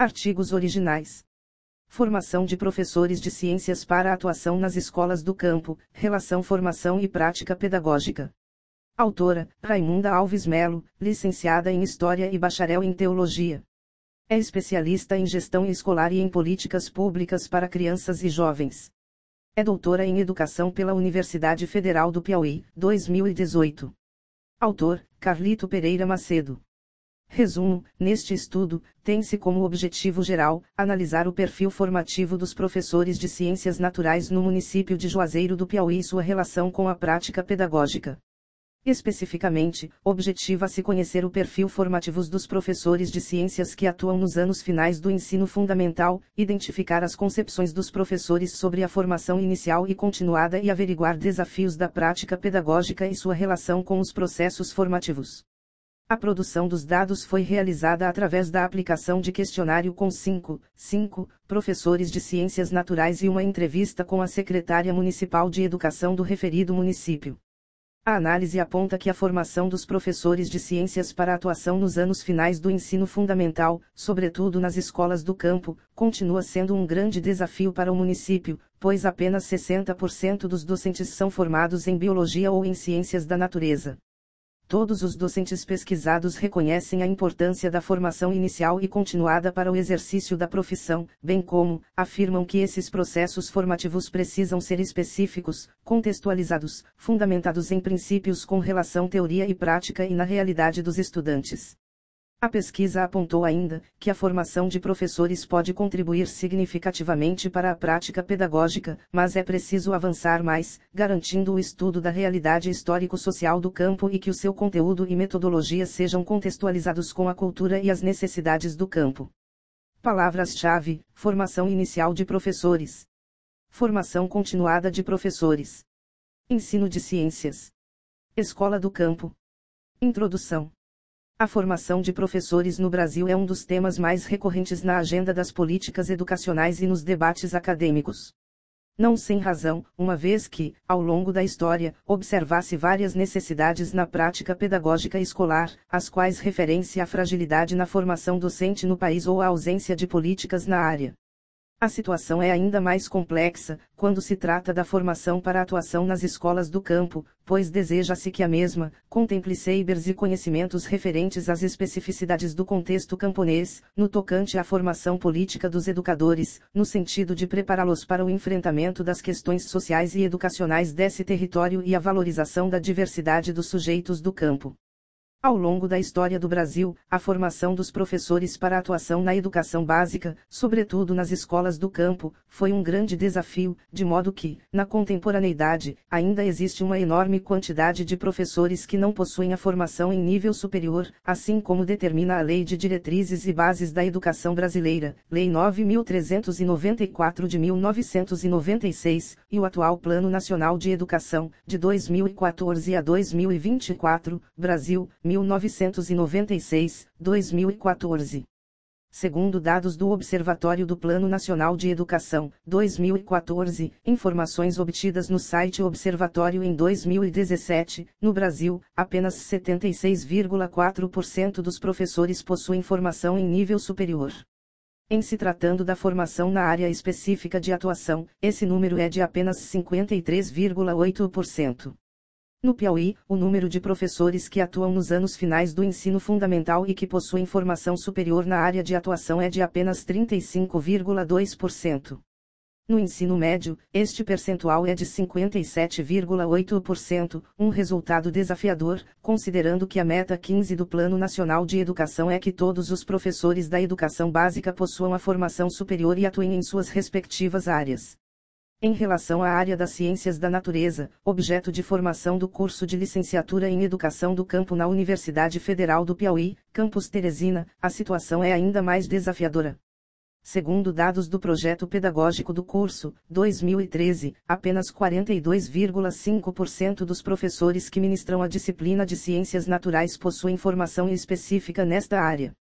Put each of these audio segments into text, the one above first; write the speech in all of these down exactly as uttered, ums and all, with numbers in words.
Artigos originais. Formação de professores de ciências para a atuação nas escolas do campo, relação formação e prática pedagógica. Autora, Raimunda Alves Melo, licenciada em História e bacharel em Teologia. É especialista em gestão escolar e em políticas públicas para crianças e jovens. É doutora em Educação pela Universidade Federal do Piauí, dois mil e dezoito. Autor, Carlito Pereira Macedo. Resumo: neste estudo, tem-se como objetivo geral, analisar o perfil formativo dos professores de ciências naturais no município de Juazeiro do Piauí e sua relação com a prática pedagógica. Especificamente, objetiva-se conhecer o perfil formativo dos professores de ciências que atuam nos anos finais do ensino fundamental, identificar as concepções dos professores sobre a formação inicial e continuada e averiguar desafios da prática pedagógica e sua relação com os processos formativos. A produção dos dados foi realizada através da aplicação de questionário com cinco, cinco professores de ciências naturais e uma entrevista com a secretária municipal de educação do referido município. A análise aponta que a formação dos professores de ciências para atuação nos anos finais do ensino fundamental, sobretudo nas escolas do campo, continua sendo um grande desafio para o município, pois apenas sessenta por cento dos docentes são formados em biologia ou em ciências da natureza. Todos os docentes pesquisados reconhecem a importância da formação inicial e continuada para o exercício da profissão, bem como, afirmam que esses processos formativos precisam ser específicos, contextualizados, fundamentados em princípios com relação teoria e prática e na realidade dos estudantes. A pesquisa apontou ainda, que a formação de professores pode contribuir significativamente para a prática pedagógica, mas é preciso avançar mais, garantindo o estudo da realidade histórico-social do campo e que o seu conteúdo e metodologia sejam contextualizados com a cultura e as necessidades do campo. Palavras-chave: formação inicial de professores. Formação continuada de professores. Ensino de ciências. Escola do campo. Introdução. A formação de professores no Brasil é um dos temas mais recorrentes na agenda das políticas educacionais e nos debates acadêmicos. Não sem razão, uma vez que, ao longo da história, observasse várias necessidades na prática pedagógica escolar, as quais referem-se à fragilidade na formação docente no país ou à ausência de políticas na área. A situação é ainda mais complexa, quando se trata da formação para a atuação nas escolas do campo, pois deseja-se que a mesma, contemple sabers e conhecimentos referentes às especificidades do contexto camponês, no tocante à formação política dos educadores, no sentido de prepará-los para o enfrentamento das questões sociais e educacionais desse território e a valorização da diversidade dos sujeitos do campo. Ao longo da história do Brasil, a formação dos professores para a atuação na educação básica, sobretudo nas escolas do campo, foi um grande desafio, de modo que, na contemporaneidade, ainda existe uma enorme quantidade de professores que não possuem a formação em nível superior, assim como determina a Lei de Diretrizes e Bases da Educação Brasileira, Lei nove mil trezentos e noventa e quatro de mil novecentos e noventa e seis, e o atual Plano Nacional de Educação, de dois mil e quatorze a dois mil e vinte e quatro, Brasil, mil novecentos e noventa e seis, dois mil e quatorze. Segundo dados do Observatório do Plano Nacional de Educação, dois mil e quatorze, informações obtidas no site Observatório em dois mil e dezessete, no Brasil, apenas setenta e seis vírgula quatro por cento dos professores possuem formação em nível superior. Em se tratando da formação na área específica de atuação, esse número é de apenas cinquenta e três vírgula oito por cento. No Piauí, o número de professores que atuam nos anos finais do ensino fundamental e que possuem formação superior na área de atuação é de apenas trinta e cinco vírgula dois por cento. No ensino médio, este percentual é de cinquenta e sete vírgula oito por cento, um resultado desafiador, considerando que a meta quinze do Plano Nacional de Educação é que todos os professores da educação básica possuam a formação superior e atuem em suas respectivas áreas. Em relação à área das ciências da natureza, objeto de formação do curso de licenciatura em Educação do Campo na Universidade Federal do Piauí, campus Teresina, a situação é ainda mais desafiadora. Segundo dados do projeto pedagógico do curso, dois mil e treze, apenas quarenta e dois vírgula cinco por cento dos professores que ministram a disciplina de ciências naturais possuem formação específica nesta área.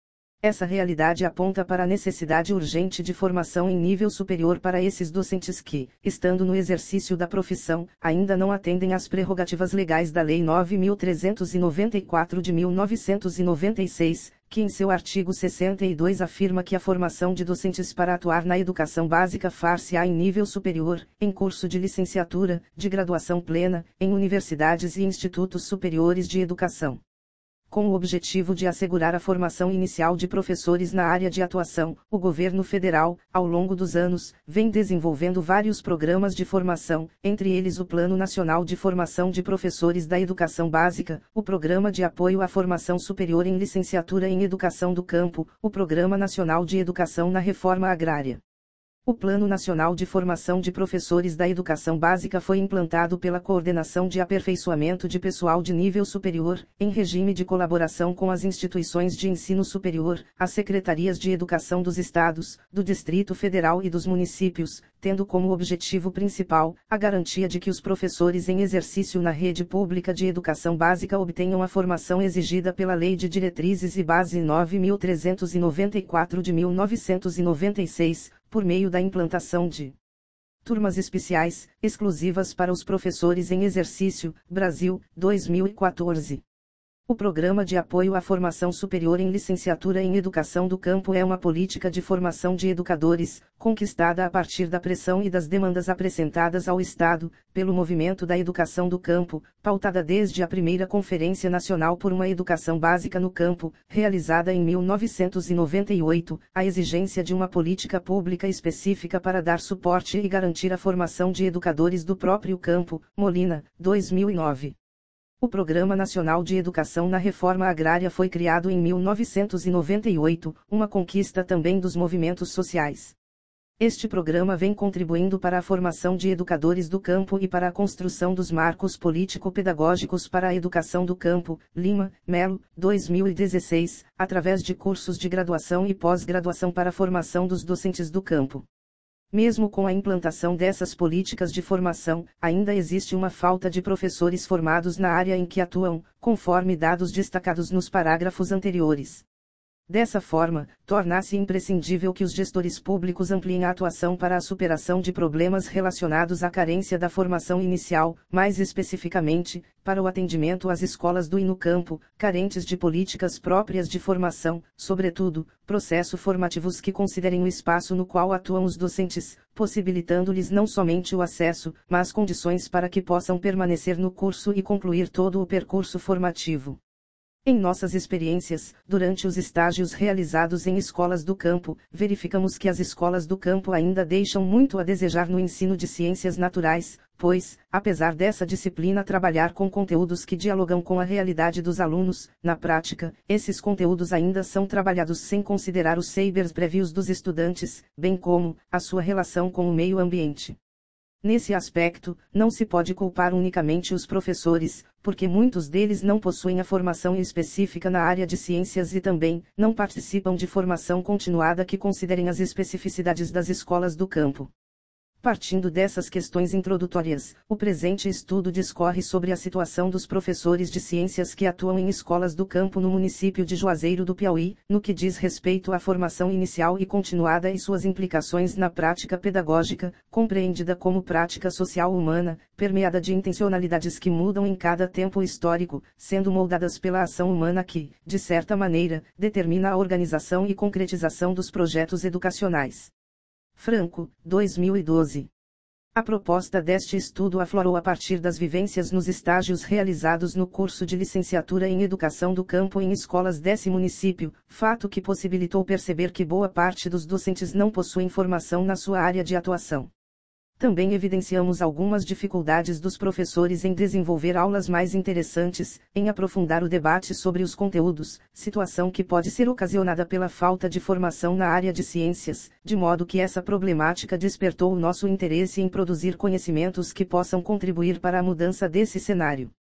Essa realidade aponta para a necessidade urgente de formação em nível superior para esses docentes que, estando no exercício da profissão, ainda não atendem às prerrogativas legais da Lei nove mil trezentos e noventa e quatro de mil novecentos e noventa e seis, que em seu artigo sessenta e dois afirma que a formação de docentes para atuar na educação básica far-se-á em nível superior, em curso de licenciatura, de graduação plena, em universidades e institutos superiores de educação. Com o objetivo de assegurar a formação inicial de professores na área de atuação, o governo federal, ao longo dos anos, vem desenvolvendo vários programas de formação, entre eles o Plano Nacional de Formação de Professores da Educação Básica, o Programa de Apoio à Formação Superior em Licenciatura em Educação do Campo, o Programa Nacional de Educação na Reforma Agrária. O Plano Nacional de Formação de Professores da Educação Básica foi implantado pela Coordenação de Aperfeiçoamento de Pessoal de Nível Superior, em regime de colaboração com as instituições de ensino superior, as secretarias de educação dos estados, do Distrito Federal e dos municípios, tendo como objetivo principal a garantia de que os professores em exercício na rede pública de educação básica obtenham a formação exigida pela Lei de Diretrizes e Base nove mil trezentos e noventa e quatro de mil novecentos e noventa e seis, por meio da implantação de turmas especiais, exclusivas para os professores em exercício, Brasil, dois mil e quatorze. O Programa de Apoio à Formação Superior em Licenciatura em Educação do Campo é uma política de formação de educadores, conquistada a partir da pressão e das demandas apresentadas ao Estado, pelo Movimento da Educação do Campo, pautada desde a primeira Conferência Nacional por uma Educação Básica no Campo, realizada em mil novecentos e noventa e oito, a exigência de uma política pública específica para dar suporte e garantir a formação de educadores do próprio campo, Molina, dois mil e nove. O Programa Nacional de Educação na Reforma Agrária foi criado em mil novecentos e noventa e oito, uma conquista também dos movimentos sociais. Este programa vem contribuindo para a formação de educadores do campo e para a construção dos marcos político-pedagógicos para a educação do campo, Lima, Melo, dois mil e dezesseis, através de cursos de graduação e pós-graduação para a formação dos docentes do campo. Mesmo com a implantação dessas políticas de formação, ainda existe uma falta de professores formados na área em que atuam, conforme dados destacados nos parágrafos anteriores. Dessa forma, torna-se imprescindível que os gestores públicos ampliem a atuação para a superação de problemas relacionados à carência da formação inicial, mais especificamente, para o atendimento às escolas do e no campo, carentes de políticas próprias de formação, sobretudo, processos formativos que considerem o espaço no qual atuam os docentes, possibilitando-lhes não somente o acesso, mas condições para que possam permanecer no curso e concluir todo o percurso formativo. Em nossas experiências, durante os estágios realizados em escolas do campo, verificamos que as escolas do campo ainda deixam muito a desejar no ensino de ciências naturais, pois, apesar dessa disciplina trabalhar com conteúdos que dialogam com a realidade dos alunos, na prática, esses conteúdos ainda são trabalhados sem considerar os saberes prévios dos estudantes, bem como a sua relação com o meio ambiente. Nesse aspecto, não se pode culpar unicamente os professores, porque muitos deles não possuem a formação específica na área de ciências e também não participam de formação continuada que considerem as especificidades das escolas do campo. Partindo dessas questões introdutórias, o presente estudo discorre sobre a situação dos professores de ciências que atuam em escolas do campo no município de Juazeiro do Piauí, no que diz respeito à formação inicial e continuada e suas implicações na prática pedagógica, compreendida como prática social humana, permeada de intencionalidades que mudam em cada tempo histórico, sendo moldadas pela ação humana que, de certa maneira, determina a organização e concretização dos projetos educacionais. Franco, dois mil e doze. A proposta deste estudo aflorou a partir das vivências nos estágios realizados no curso de licenciatura em Educação do Campo em escolas desse município, fato que possibilitou perceber que boa parte dos docentes não possuem formação na sua área de atuação. Também evidenciamos algumas dificuldades dos professores em desenvolver aulas mais interessantes, em aprofundar o debate sobre os conteúdos, situação que pode ser ocasionada pela falta de formação na área de ciências, de modo que essa problemática despertou o nosso interesse em produzir conhecimentos que possam contribuir para a mudança desse cenário.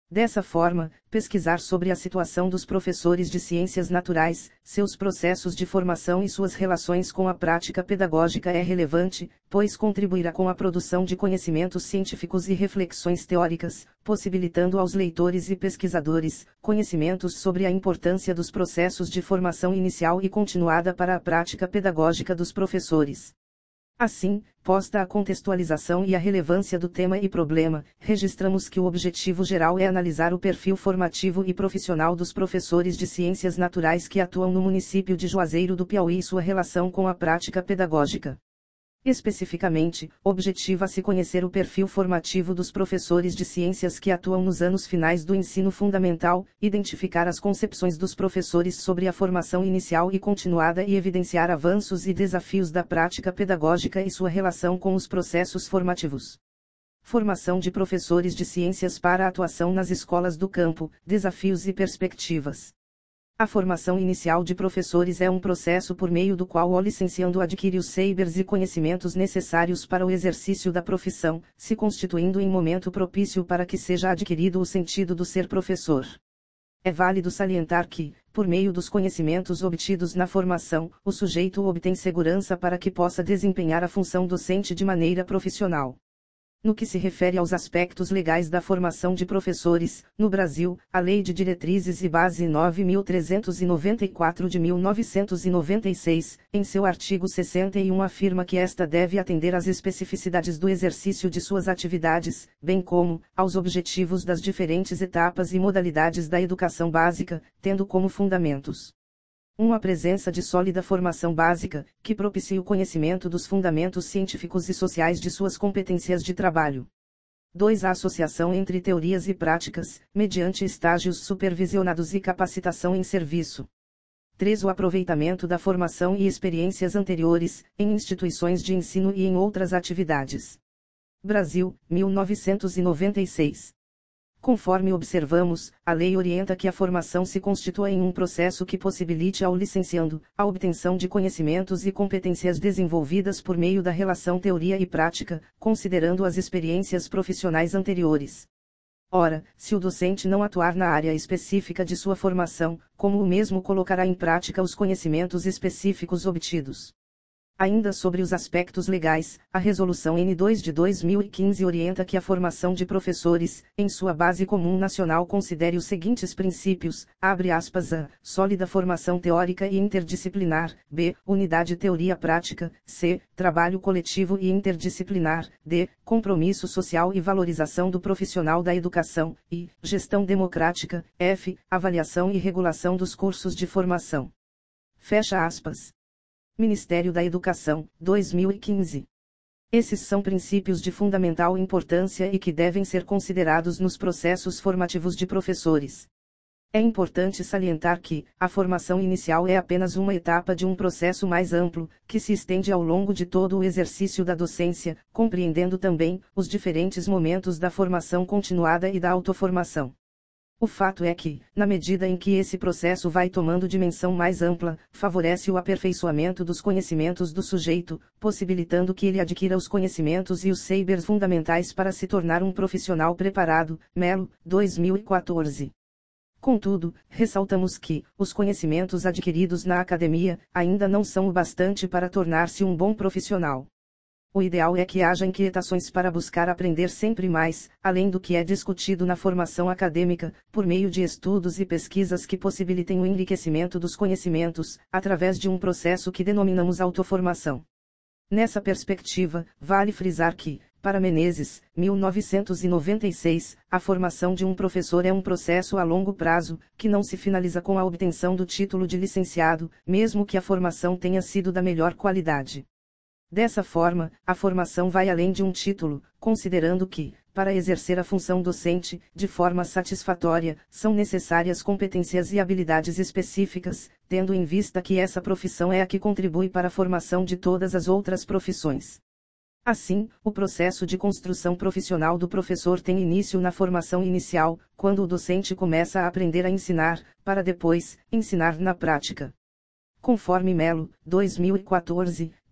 Dessa forma, pesquisar sobre a situação dos professores de ciências naturais, seus processos de formação e suas relações com a prática pedagógica é relevante, pois contribuirá com a produção de conhecimentos científicos e reflexões teóricas, possibilitando aos leitores e pesquisadores conhecimentos sobre a importância dos processos de formação inicial e continuada para a prática pedagógica dos professores. Assim, posta a contextualização e a relevância do tema e problema, registramos que o objetivo geral é analisar o perfil formativo e profissional dos professores de ciências naturais que atuam no município de Juazeiro do Piauí e sua relação com a prática pedagógica. Especificamente, objetiva-se conhecer o perfil formativo dos professores de ciências que atuam nos anos finais do ensino fundamental, identificar as concepções dos professores sobre a formação inicial e continuada e evidenciar avanços e desafios da prática pedagógica e sua relação com os processos formativos. Formação de professores de ciências para a atuação nas escolas do campo, desafios e perspectivas. A formação inicial de professores é um processo por meio do qual o licenciando adquire os saberes e conhecimentos necessários para o exercício da profissão, se constituindo em momento propício para que seja adquirido o sentido do ser professor. É válido salientar que, por meio dos conhecimentos obtidos na formação, o sujeito obtém segurança para que possa desempenhar a função docente de maneira profissional. No que se refere aos aspectos legais da formação de professores, no Brasil, a Lei de Diretrizes e Base nove mil trezentos e noventa e quatro de mil novecentos e noventa e seis, em seu artigo sessenta e um afirma que esta deve atender às especificidades do exercício de suas atividades, bem como aos objetivos das diferentes etapas e modalidades da educação básica, tendo como fundamentos um A presença de sólida formação básica, que propicie o conhecimento dos fundamentos científicos e sociais de suas competências de trabalho. dois A associação entre teorias e práticas, mediante estágios supervisionados e capacitação em serviço. três O aproveitamento da formação e experiências anteriores, em instituições de ensino e em outras atividades. Brasil, mil novecentos e noventa e seis. Conforme observamos, a lei orienta que a formação se constitua em um processo que possibilite ao licenciando a obtenção de conhecimentos e competências desenvolvidas por meio da relação teoria e prática, considerando as experiências profissionais anteriores. Ora, se o docente não atuar na área específica de sua formação, como o mesmo colocará em prática os conhecimentos específicos obtidos? Ainda sobre os aspectos legais, a Resolução N dois de dois mil e quinze orienta que a formação de professores, em sua base comum nacional considere os seguintes princípios, abre aspas a, sólida formação teórica e interdisciplinar, b, unidade teoria-prática, c, trabalho coletivo e interdisciplinar, d, compromisso social e valorização do profissional da educação, e, gestão democrática, f, avaliação e regulação dos cursos de formação. Fecha aspas. Ministério da Educação, dois mil e quinze. Esses são princípios de fundamental importância e que devem ser considerados nos processos formativos de professores. É importante salientar que, a formação inicial é apenas uma etapa de um processo mais amplo, que se estende ao longo de todo o exercício da docência, compreendendo também os diferentes momentos da formação continuada e da autoformação. O fato é que, na medida em que esse processo vai tomando dimensão mais ampla, favorece o aperfeiçoamento dos conhecimentos do sujeito, possibilitando que ele adquira os conhecimentos e os saberes fundamentais para se tornar um profissional preparado. Melo, dois mil e quatorze. Contudo, ressaltamos que, os conhecimentos adquiridos na academia, ainda não são o bastante para tornar-se um bom profissional. O ideal é que haja inquietações para buscar aprender sempre mais, além do que é discutido na formação acadêmica, por meio de estudos e pesquisas que possibilitem o enriquecimento dos conhecimentos, através de um processo que denominamos autoformação. Nessa perspectiva, vale frisar que, para Menezes, mil novecentos e noventa e seis, a formação de um professor é um processo a longo prazo, que não se finaliza com a obtenção do título de licenciado, mesmo que a formação tenha sido da melhor qualidade. Dessa forma, a formação vai além de um título, considerando que, para exercer a função docente, de forma satisfatória, são necessárias competências e habilidades específicas, tendo em vista que essa profissão é a que contribui para a formação de todas as outras profissões. Assim, o processo de construção profissional do professor tem início na formação inicial, quando o docente começa a aprender a ensinar, para depois, ensinar na prática. Conforme Melo, dois mil e quatorze,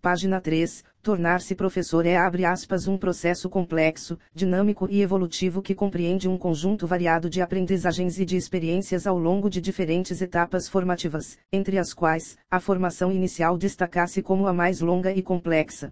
página três, tornar-se professor é abre aspas um processo complexo, dinâmico e evolutivo que compreende um conjunto variado de aprendizagens e de experiências ao longo de diferentes etapas formativas, entre as quais, a formação inicial destaca-se como a mais longa e complexa.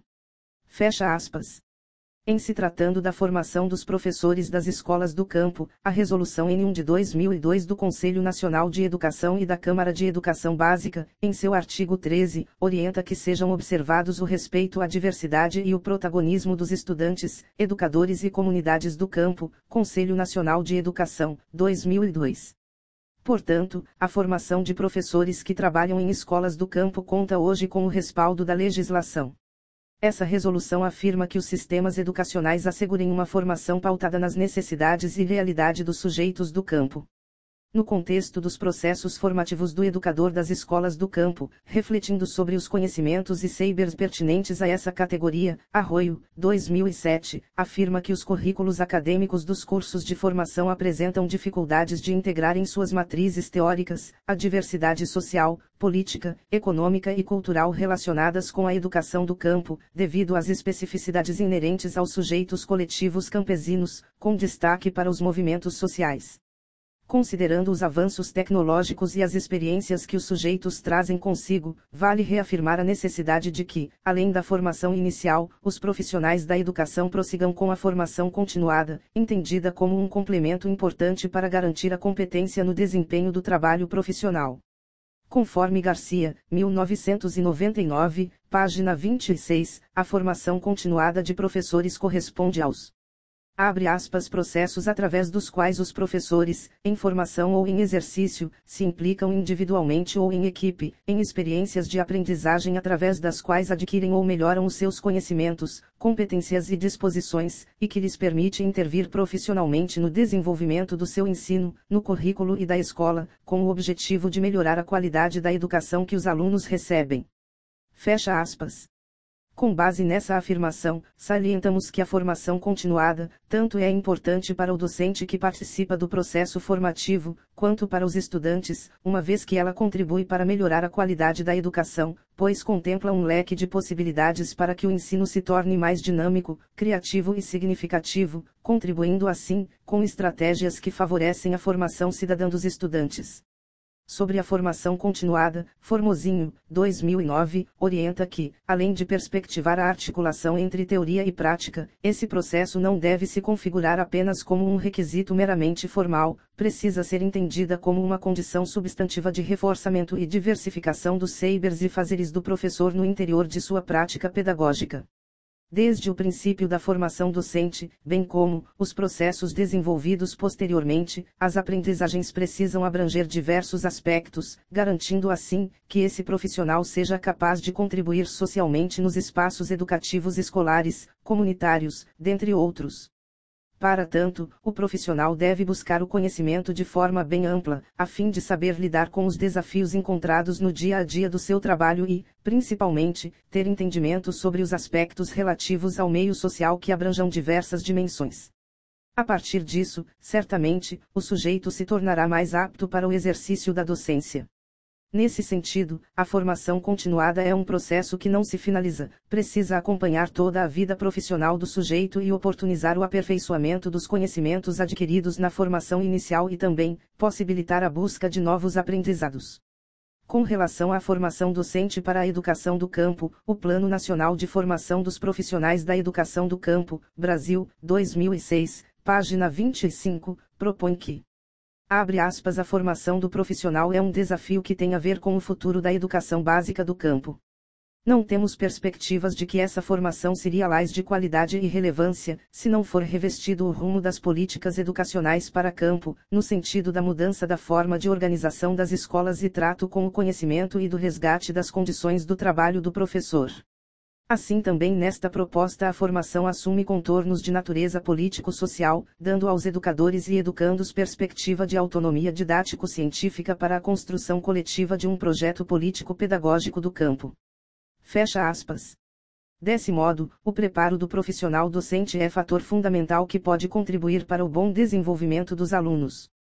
Fecha aspas. Em se tratando da formação dos professores das escolas do campo, a Resolução N um de dois mil e dois do Conselho Nacional de Educação e da Câmara de Educação Básica, em seu artigo treze, orienta que sejam observados o respeito à diversidade e o protagonismo dos estudantes, educadores e comunidades do campo, Conselho Nacional de Educação, dois mil e dois. Portanto, a formação de professores que trabalham em escolas do campo conta hoje com o respaldo da legislação. Essa resolução afirma que os sistemas educacionais assegurem uma formação pautada nas necessidades e realidade dos sujeitos do campo. No contexto dos processos formativos do educador das escolas do campo, refletindo sobre os conhecimentos e saberes pertinentes a essa categoria, Arroio, dois mil e sete, afirma que os currículos acadêmicos dos cursos de formação apresentam dificuldades de integrar em suas matrizes teóricas a diversidade social, política, econômica e cultural relacionadas com a educação do campo, devido às especificidades inerentes aos sujeitos coletivos campesinos, com destaque para os movimentos sociais. Considerando os avanços tecnológicos e as experiências que os sujeitos trazem consigo, vale reafirmar a necessidade de que, além da formação inicial, os profissionais da educação prossigam com a formação continuada, entendida como um complemento importante para garantir a competência no desempenho do trabalho profissional. Conforme Garcia, mil novecentos e noventa e nove, página vinte e seis, a formação continuada de professores corresponde aos abre aspas processos através dos quais os professores, em formação ou em exercício, se implicam individualmente ou em equipe, em experiências de aprendizagem através das quais adquirem ou melhoram os seus conhecimentos, competências e disposições, e que lhes permite intervir profissionalmente no desenvolvimento do seu ensino, no currículo e da escola, com o objetivo de melhorar a qualidade da educação que os alunos recebem. Fecha aspas. Com base nessa afirmação, salientamos que a formação continuada, tanto é importante para o docente que participa do processo formativo, quanto para os estudantes, uma vez que ela contribui para melhorar a qualidade da educação, pois contempla um leque de possibilidades para que o ensino se torne mais dinâmico, criativo e significativo, contribuindo assim, com estratégias que favorecem a formação cidadã dos estudantes. Sobre a formação continuada, Formosinho, dois mil e nove, orienta que, além de perspectivar a articulação entre teoria e prática, esse processo não deve se configurar apenas como um requisito meramente formal, precisa ser entendida como uma condição substantiva de reforçamento e diversificação dos saberes e fazeres do professor no interior de sua prática pedagógica. Desde o princípio da formação docente, bem como os processos desenvolvidos posteriormente, as aprendizagens precisam abranger diversos aspectos, garantindo assim que esse profissional seja capaz de contribuir socialmente nos espaços educativos escolares, comunitários, dentre outros. Para tanto, o profissional deve buscar o conhecimento de forma bem ampla, a fim de saber lidar com os desafios encontrados no dia a dia do seu trabalho e, principalmente, ter entendimento sobre os aspectos relativos ao meio social que abranjam diversas dimensões. A partir disso, certamente, o sujeito se tornará mais apto para o exercício da docência. Nesse sentido, a formação continuada é um processo que não se finaliza, precisa acompanhar toda a vida profissional do sujeito e oportunizar o aperfeiçoamento dos conhecimentos adquiridos na formação inicial e também possibilitar a busca de novos aprendizados. Com relação à formação docente para a educação do campo, o Plano Nacional de Formação dos Profissionais da Educação do Campo, Brasil, dois mil e seis, página vinte e cinco, propõe que abre aspas a formação do profissional é um desafio que tem a ver com o futuro da educação básica do campo. Não temos perspectivas de que essa formação seria mais de qualidade e relevância, se não for revestido o rumo das políticas educacionais para campo, no sentido da mudança da forma de organização das escolas e trato com o conhecimento e do resgate das condições do trabalho do professor. Assim também nesta proposta a formação assume contornos de natureza político-social, dando aos educadores e educandos perspectiva de autonomia didático-científica para a construção coletiva de um projeto político-pedagógico do campo. Fecha aspas. Desse modo, o preparo do profissional docente é fator fundamental que pode contribuir para o bom desenvolvimento dos alunos.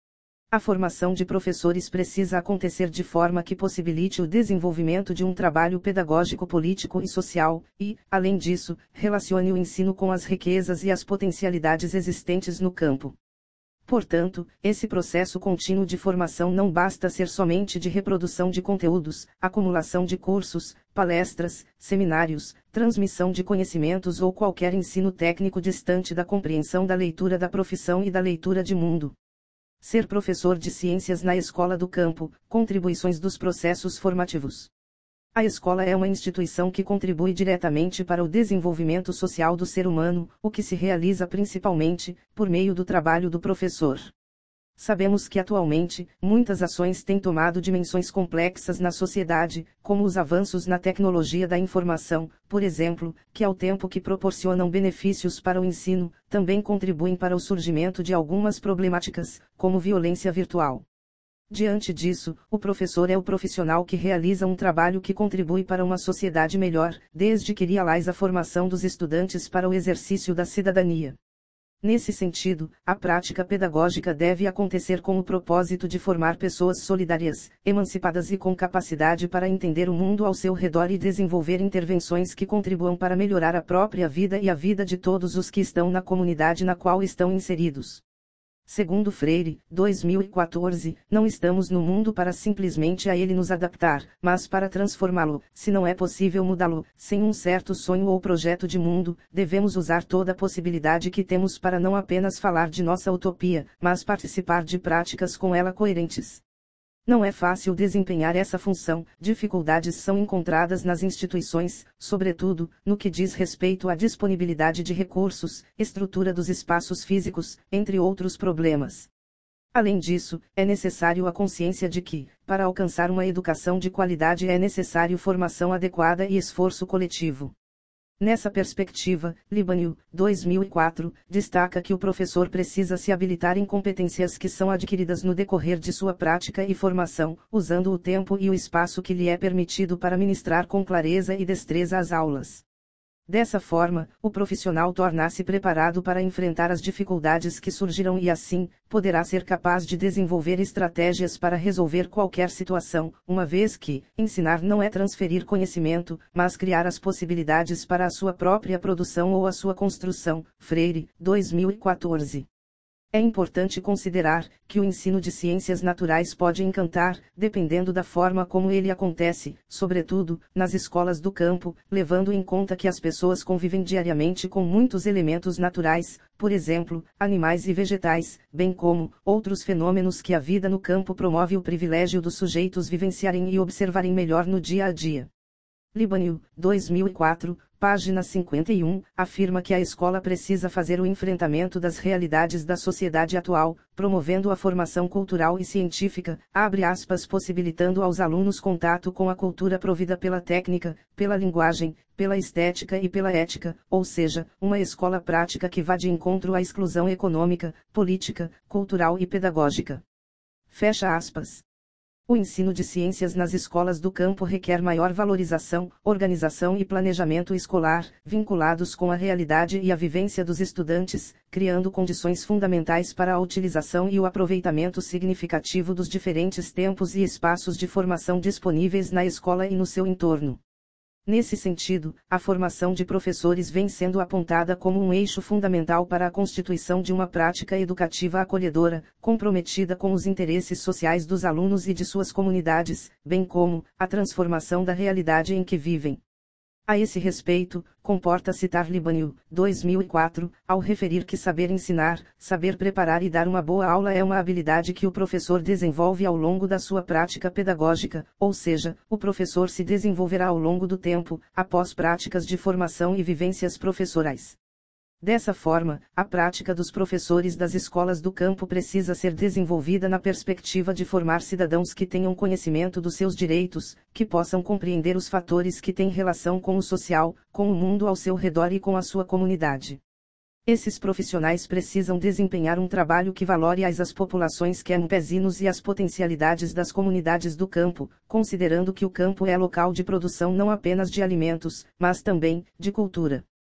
A formação de professores precisa acontecer de forma que possibilite o desenvolvimento de um trabalho pedagógico, político e social, e, além disso, relacione o ensino com as riquezas e as potencialidades existentes no campo. Portanto, esse processo contínuo de formação não basta ser somente de reprodução de conteúdos, acumulação de cursos, palestras, seminários, transmissão de conhecimentos ou qualquer ensino técnico distante da compreensão da leitura da profissão e da leitura de mundo. Ser professor de ciências na escola do campo, contribuições dos processos formativos. A escola é uma instituição que contribui diretamente para o desenvolvimento social do ser humano, o que se realiza principalmente por meio do trabalho do professor. Sabemos que atualmente, muitas ações têm tomado dimensões complexas na sociedade, como os avanços na tecnologia da informação, por exemplo, que ao tempo que proporcionam benefícios para o ensino, também contribuem para o surgimento de algumas problemáticas, como violência virtual. Diante disso, o professor é o profissional que realiza um trabalho que contribui para uma sociedade melhor, desde que realiza a formação dos estudantes para o exercício da cidadania. Nesse sentido, a prática pedagógica deve acontecer com o propósito de formar pessoas solidárias, emancipadas e com capacidade para entender o mundo ao seu redor e desenvolver intervenções que contribuam para melhorar a própria vida e a vida de todos os que estão na comunidade na qual estão inseridos. Segundo Freire, dois mil e quatorze, não estamos no mundo para simplesmente a ele nos adaptar, mas para transformá-lo. Se não é possível mudá-lo, sem um certo sonho ou projeto de mundo, devemos usar toda a possibilidade que temos para não apenas falar de nossa utopia, mas participar de práticas com ela coerentes. Não é fácil desempenhar essa função, dificuldades são encontradas nas instituições, sobretudo, no que diz respeito à disponibilidade de recursos, estrutura dos espaços físicos, entre outros problemas. Além disso, é necessário a consciência de que, para alcançar uma educação de qualidade é necessário formação adequada e esforço coletivo. Nessa perspectiva, Libânio, dois mil e quatro, destaca que o professor precisa se habilitar em competências que são adquiridas no decorrer de sua prática e formação, usando o tempo e o espaço que lhe é permitido para ministrar com clareza e destreza as aulas. Dessa forma, o profissional torna-se preparado para enfrentar as dificuldades que surgirão e assim, poderá ser capaz de desenvolver estratégias para resolver qualquer situação, uma vez que, ensinar não é transferir conhecimento, mas criar as possibilidades para a sua própria produção ou a sua construção. Freire, dois mil e quatorze. É importante considerar que o ensino de ciências naturais pode encantar, dependendo da forma como ele acontece, sobretudo, nas escolas do campo, levando em conta que as pessoas convivem diariamente com muitos elementos naturais, por exemplo, animais e vegetais, bem como outros fenômenos que a vida no campo promove o privilégio dos sujeitos vivenciarem e observarem melhor no dia a dia. Libânio, dois mil e quatro, página cinquenta e um, afirma que a escola precisa fazer o enfrentamento das realidades da sociedade atual, promovendo a formação cultural e científica, abre aspas, possibilitando aos alunos contato com a cultura provida pela técnica, pela linguagem, pela estética e pela ética, ou seja, uma escola prática que vá de encontro à exclusão econômica, política, cultural e pedagógica. Fecha aspas. O ensino de ciências nas escolas do campo requer maior valorização, organização e planejamento escolar, vinculados com a realidade e a vivência dos estudantes, criando condições fundamentais para a utilização e o aproveitamento significativo dos diferentes tempos e espaços de formação disponíveis na escola e no seu entorno. Nesse sentido, a formação de professores vem sendo apontada como um eixo fundamental para a constituição de uma prática educativa acolhedora, comprometida com os interesses sociais dos alunos e de suas comunidades, bem como a transformação da realidade em que vivem. A esse respeito, comporta citar Libânio, dois mil e quatro, ao referir que saber ensinar, saber preparar e dar uma boa aula é uma habilidade que o professor desenvolve ao longo da sua prática pedagógica, ou seja, o professor se desenvolverá ao longo do tempo, após práticas de formação e vivências professorais. Dessa forma, a prática dos professores das escolas do campo precisa ser desenvolvida na perspectiva de formar cidadãos que tenham conhecimento dos seus direitos, que possam compreender os fatores que têm relação com o social, com o mundo ao seu redor e com a sua comunidade. Esses profissionais precisam desempenhar um trabalho que valore as, as populações campesinos e as potencialidades das comunidades do campo, considerando que o campo é local de produção não apenas de alimentos, mas também de cultura.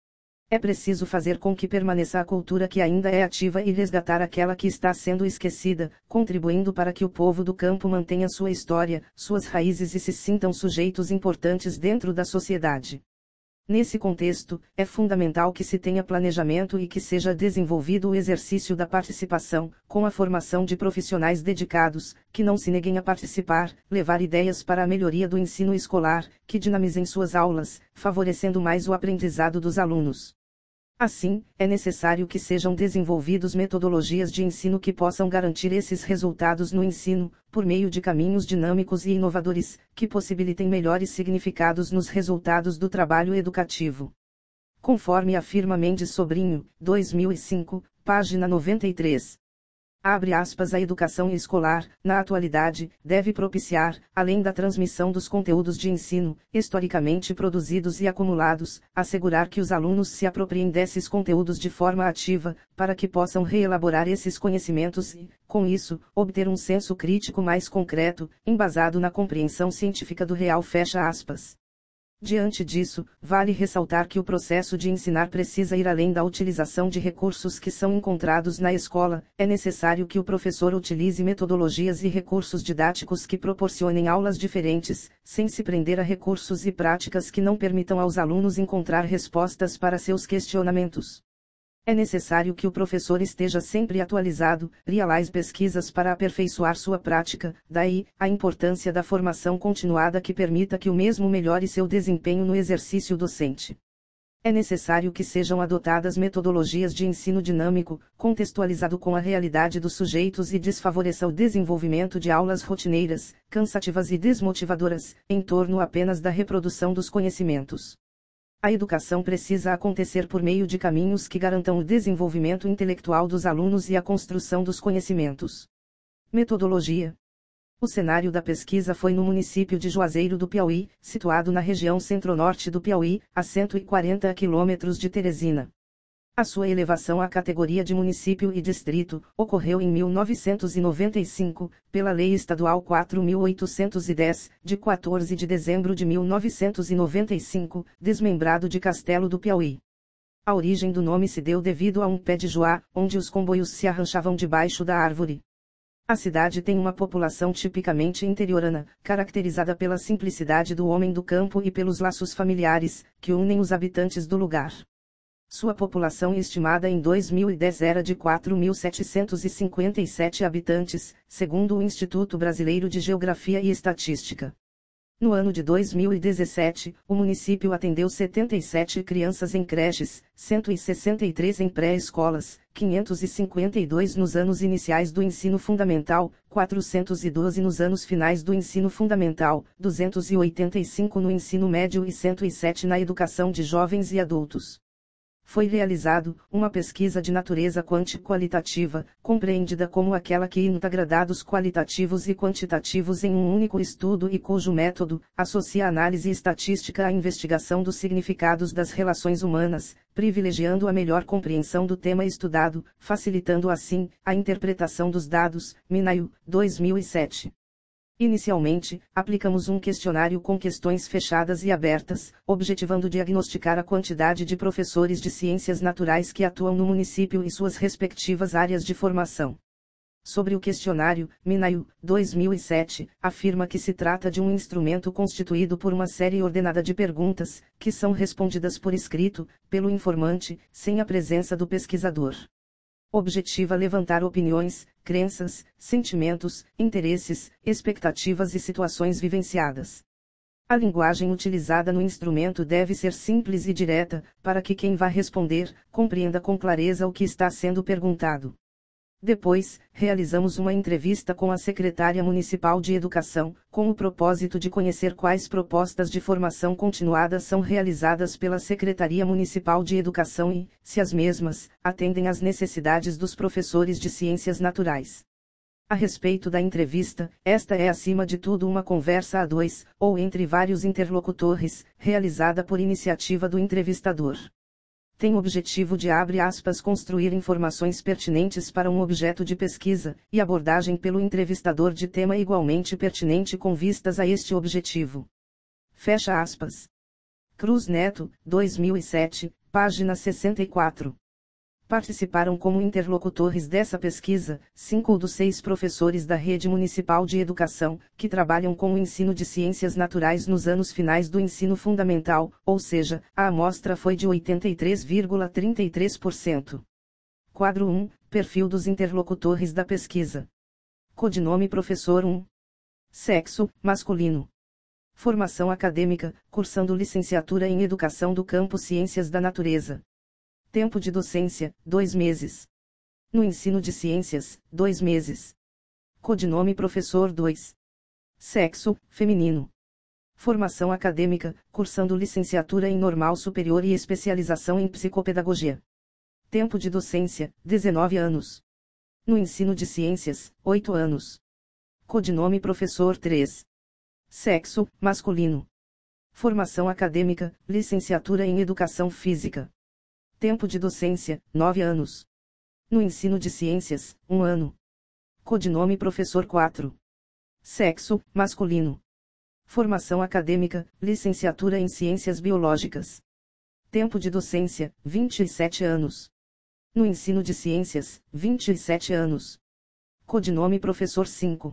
É preciso fazer com que permaneça a cultura que ainda é ativa e resgatar aquela que está sendo esquecida, contribuindo para que o povo do campo mantenha sua história, suas raízes e se sintam sujeitos importantes dentro da sociedade. Nesse contexto, é fundamental que se tenha planejamento e que seja desenvolvido o exercício da participação, com a formação de profissionais dedicados, que não se neguem a participar, levar ideias para a melhoria do ensino escolar, que dinamizem suas aulas, favorecendo mais o aprendizado dos alunos. Assim, é necessário que sejam desenvolvidos metodologias de ensino que possam garantir esses resultados no ensino, por meio de caminhos dinâmicos e inovadores, que possibilitem melhores significados nos resultados do trabalho educativo. Conforme afirma Mendes Sobrinho, dois mil e cinco, página noventa e três. Abre aspas, a educação escolar, na atualidade, deve propiciar, além da transmissão dos conteúdos de ensino, historicamente produzidos e acumulados, assegurar que os alunos se apropriem desses conteúdos de forma ativa, para que possam reelaborar esses conhecimentos e, com isso, obter um senso crítico mais concreto, embasado na compreensão científica do real. Fecha aspas. Diante disso, vale ressaltar que o processo de ensinar precisa ir além da utilização de recursos que são encontrados na escola, é necessário que o professor utilize metodologias e recursos didáticos que proporcionem aulas diferentes, sem se prender a recursos e práticas que não permitam aos alunos encontrar respostas para seus questionamentos. É necessário que o professor esteja sempre atualizado, realize pesquisas para aperfeiçoar sua prática, daí, a importância da formação continuada que permita que o mesmo melhore seu desempenho no exercício docente. É necessário que sejam adotadas metodologias de ensino dinâmico, contextualizado com a realidade dos sujeitos e desfavoreça o desenvolvimento de aulas rotineiras, cansativas e desmotivadoras, em torno apenas da reprodução dos conhecimentos. A educação precisa acontecer por meio de caminhos que garantam o desenvolvimento intelectual dos alunos e a construção dos conhecimentos. Metodologia. O cenário da pesquisa foi no município de Juazeiro do Piauí, situado na região centro-norte do Piauí, a cento e quarenta quilômetros de Teresina. A sua elevação à categoria de município e distrito ocorreu em mil novecentos e noventa e cinco, pela Lei Estadual quatro mil oitocentos e dez, de quatorze de dezembro de mil novecentos e noventa e cinco, desmembrado de Castelo do Piauí. A origem do nome se deu devido a um pé de joá, onde os comboios se arranchavam debaixo da árvore. A cidade tem uma população tipicamente interiorana, caracterizada pela simplicidade do homem do campo e pelos laços familiares, que unem os habitantes do lugar. Sua população estimada em dois mil e dez era de quatro mil setecentos e cinquenta e sete habitantes, segundo o Instituto Brasileiro de Geografia e Estatística. No ano de dois mil e dezessete, o município atendeu setenta e sete crianças em creches, cento e sessenta e três em pré-escolas, quinhentos e cinquenta e dois nos anos iniciais do ensino fundamental, quatrocentos e doze nos anos finais do ensino fundamental, duzentos e oitenta e cinco no ensino médio e cento e sete na educação de jovens e adultos. Foi realizado uma pesquisa de natureza quanti-qualitativa, compreendida como aquela que integra dados qualitativos e quantitativos em um único estudo e cujo método associa a análise estatística à investigação dos significados das relações humanas, privilegiando a melhor compreensão do tema estudado, facilitando assim a interpretação dos dados. Minayu, dois mil e sete. Inicialmente, aplicamos um questionário com questões fechadas e abertas, objetivando diagnosticar a quantidade de professores de ciências naturais que atuam no município e suas respectivas áreas de formação. Sobre o questionário, Minayu, dois mil e sete, afirma que se trata de um instrumento constituído por uma série ordenada de perguntas, que são respondidas por escrito, pelo informante, sem a presença do pesquisador. Objetiva levantar opiniões, crenças, sentimentos, interesses, expectativas e situações vivenciadas. A linguagem utilizada no instrumento deve ser simples e direta, para que quem vá responder, compreenda com clareza o que está sendo perguntado. Depois, realizamos uma entrevista com a secretária municipal de Educação, com o propósito de conhecer quais propostas de formação continuada são realizadas pela Secretaria Municipal de Educação e, se as mesmas, atendem às necessidades dos professores de ciências naturais. A respeito da entrevista, esta é acima de tudo uma conversa a dois, ou entre vários interlocutores, realizada por iniciativa do entrevistador. Tem o objetivo de, abre aspas, construir informações pertinentes para um objeto de pesquisa, e abordagem pelo entrevistador de tema igualmente pertinente com vistas a este objetivo. Fecha aspas. Cruz Neto, dois mil e sete, página sessenta e quatro. Participaram como interlocutores dessa pesquisa, cinco dos seis professores da Rede Municipal de Educação, que trabalham com o ensino de ciências naturais nos anos finais do ensino fundamental, ou seja, a amostra foi de oitenta e três vírgula trinta e três por cento. Quadro um, perfil dos interlocutores da pesquisa. Codinome professor um. Sexo, masculino. Formação acadêmica, cursando licenciatura em Educação do campo Ciências da Natureza. Tempo de docência, dois meses. No ensino de ciências, dois meses. Codinome professor dois. Sexo, feminino. Formação acadêmica, cursando licenciatura em Normal Superior e especialização em Psicopedagogia. Tempo de docência, dezenove anos. No ensino de ciências, oito anos. Codinome professor três. Sexo, masculino. Formação acadêmica, licenciatura em Educação Física. Tempo de docência, nove anos. No ensino de ciências, um ano. Codinome professor quatro. Sexo, masculino. Formação acadêmica, licenciatura em Ciências Biológicas. Tempo de docência, vinte e sete anos. No ensino de ciências, vinte e sete anos. Codinome professor cinco.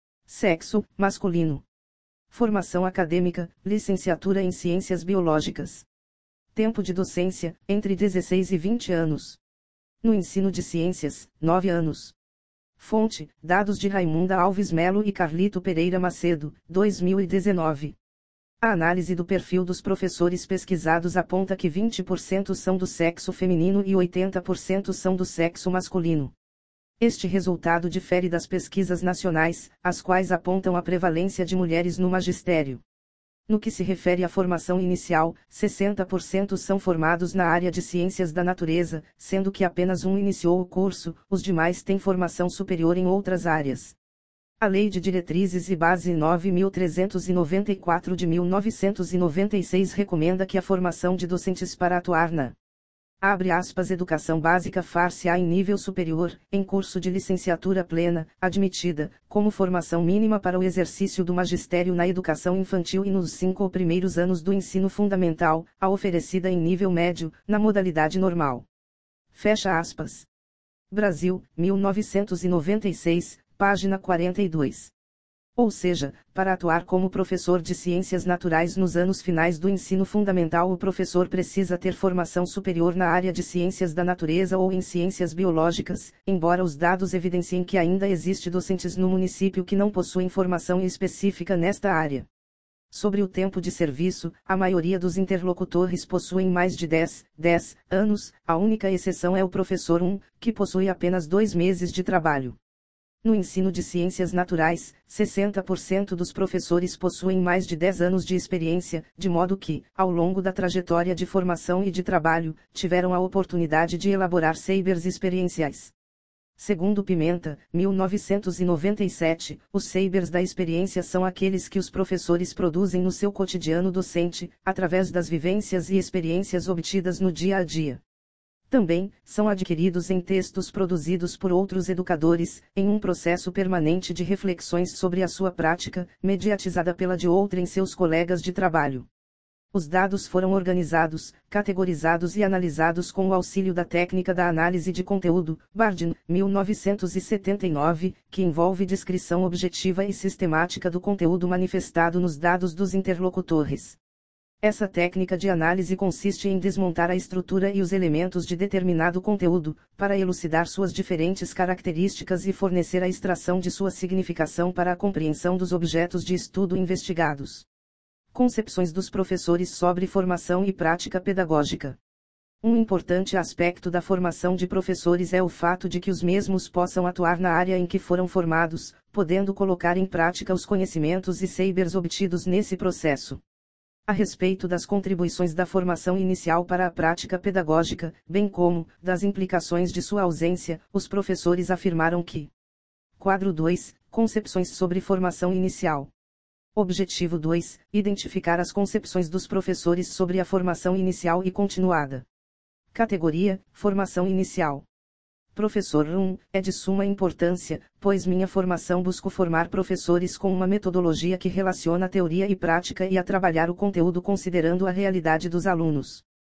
Sexo, masculino. Formação acadêmica, licenciatura em Ciências Biológicas. Tempo de docência, entre dezesseis e vinte anos. No ensino de ciências, nove anos. Fonte, dados de Raimunda Alves Melo e Carlito Pereira Macedo, dois mil e dezenove. A análise do perfil dos professores pesquisados aponta que vinte por cento são do sexo feminino e oitenta por cento são do sexo masculino. Este resultado difere das pesquisas nacionais, as quais apontam a prevalência de mulheres no magistério. No que se refere à formação inicial, sessenta por cento são formados na área de ciências da natureza, sendo que apenas um iniciou o curso, os demais têm formação superior em outras áreas. A Lei de Diretrizes e Base nove mil trezentos e noventa e quatro de mil novecentos e noventa e seis recomenda que a formação de docentes para atuar na abre aspas, educação básica far-se-á em nível superior, em curso de licenciatura plena, admitida, como formação mínima para o exercício do magistério na educação infantil e nos cinco primeiros anos do ensino fundamental, a oferecida em nível médio, na modalidade normal. Fecha aspas. Brasil, mil novecentos e noventa e seis, página quarenta e dois. Ou seja, para atuar como professor de ciências naturais nos anos finais do ensino fundamental, o professor precisa ter formação superior na área de ciências da natureza ou em ciências biológicas, embora os dados evidenciem que ainda existe docentes no município que não possuem formação específica nesta área. Sobre o tempo de serviço, a maioria dos interlocutores possuem mais de dez, dez anos, a única exceção é o professor um, que possui apenas dois meses de trabalho. No ensino de ciências naturais, sessenta por cento dos professores possuem mais de dez anos de experiência, de modo que, ao longo da trajetória de formação e de trabalho, tiveram a oportunidade de elaborar sabers experienciais. Segundo Pimenta, mil novecentos e noventa e sete, os sabers da experiência são aqueles que os professores produzem no seu cotidiano docente, através das vivências e experiências obtidas no dia a dia. Também, são adquiridos em textos produzidos por outros educadores, em um processo permanente de reflexões sobre a sua prática, mediatizada pela de outrem seus colegas de trabalho. Os dados foram organizados, categorizados e analisados com o auxílio da técnica da análise de conteúdo, Bardin, mil novecentos e setenta e nove, que envolve descrição objetiva e sistemática do conteúdo manifestado nos dados dos interlocutores. Essa técnica de análise consiste em desmontar a estrutura e os elementos de determinado conteúdo, para elucidar suas diferentes características e fornecer a extração de sua significação para a compreensão dos objetos de estudo investigados. Concepções dos professores sobre formação e prática pedagógica. Um importante aspecto da formação de professores é o fato de que os mesmos possam atuar na área em que foram formados, podendo colocar em prática os conhecimentos e sabers obtidos nesse processo. A respeito das contribuições da formação inicial para a prática pedagógica, bem como das implicações de sua ausência, os professores afirmaram que: Quadro dois, Concepções sobre formação inicial. Objetivo dois, Identificar as concepções dos professores sobre a formação inicial e continuada. Categoria: Formação inicial. Professor um, é de suma importância, pois minha formação busco formar professores com uma metodologia que relaciona teoria e prática e a trabalhar o conteúdo considerando a realidade dos alunos.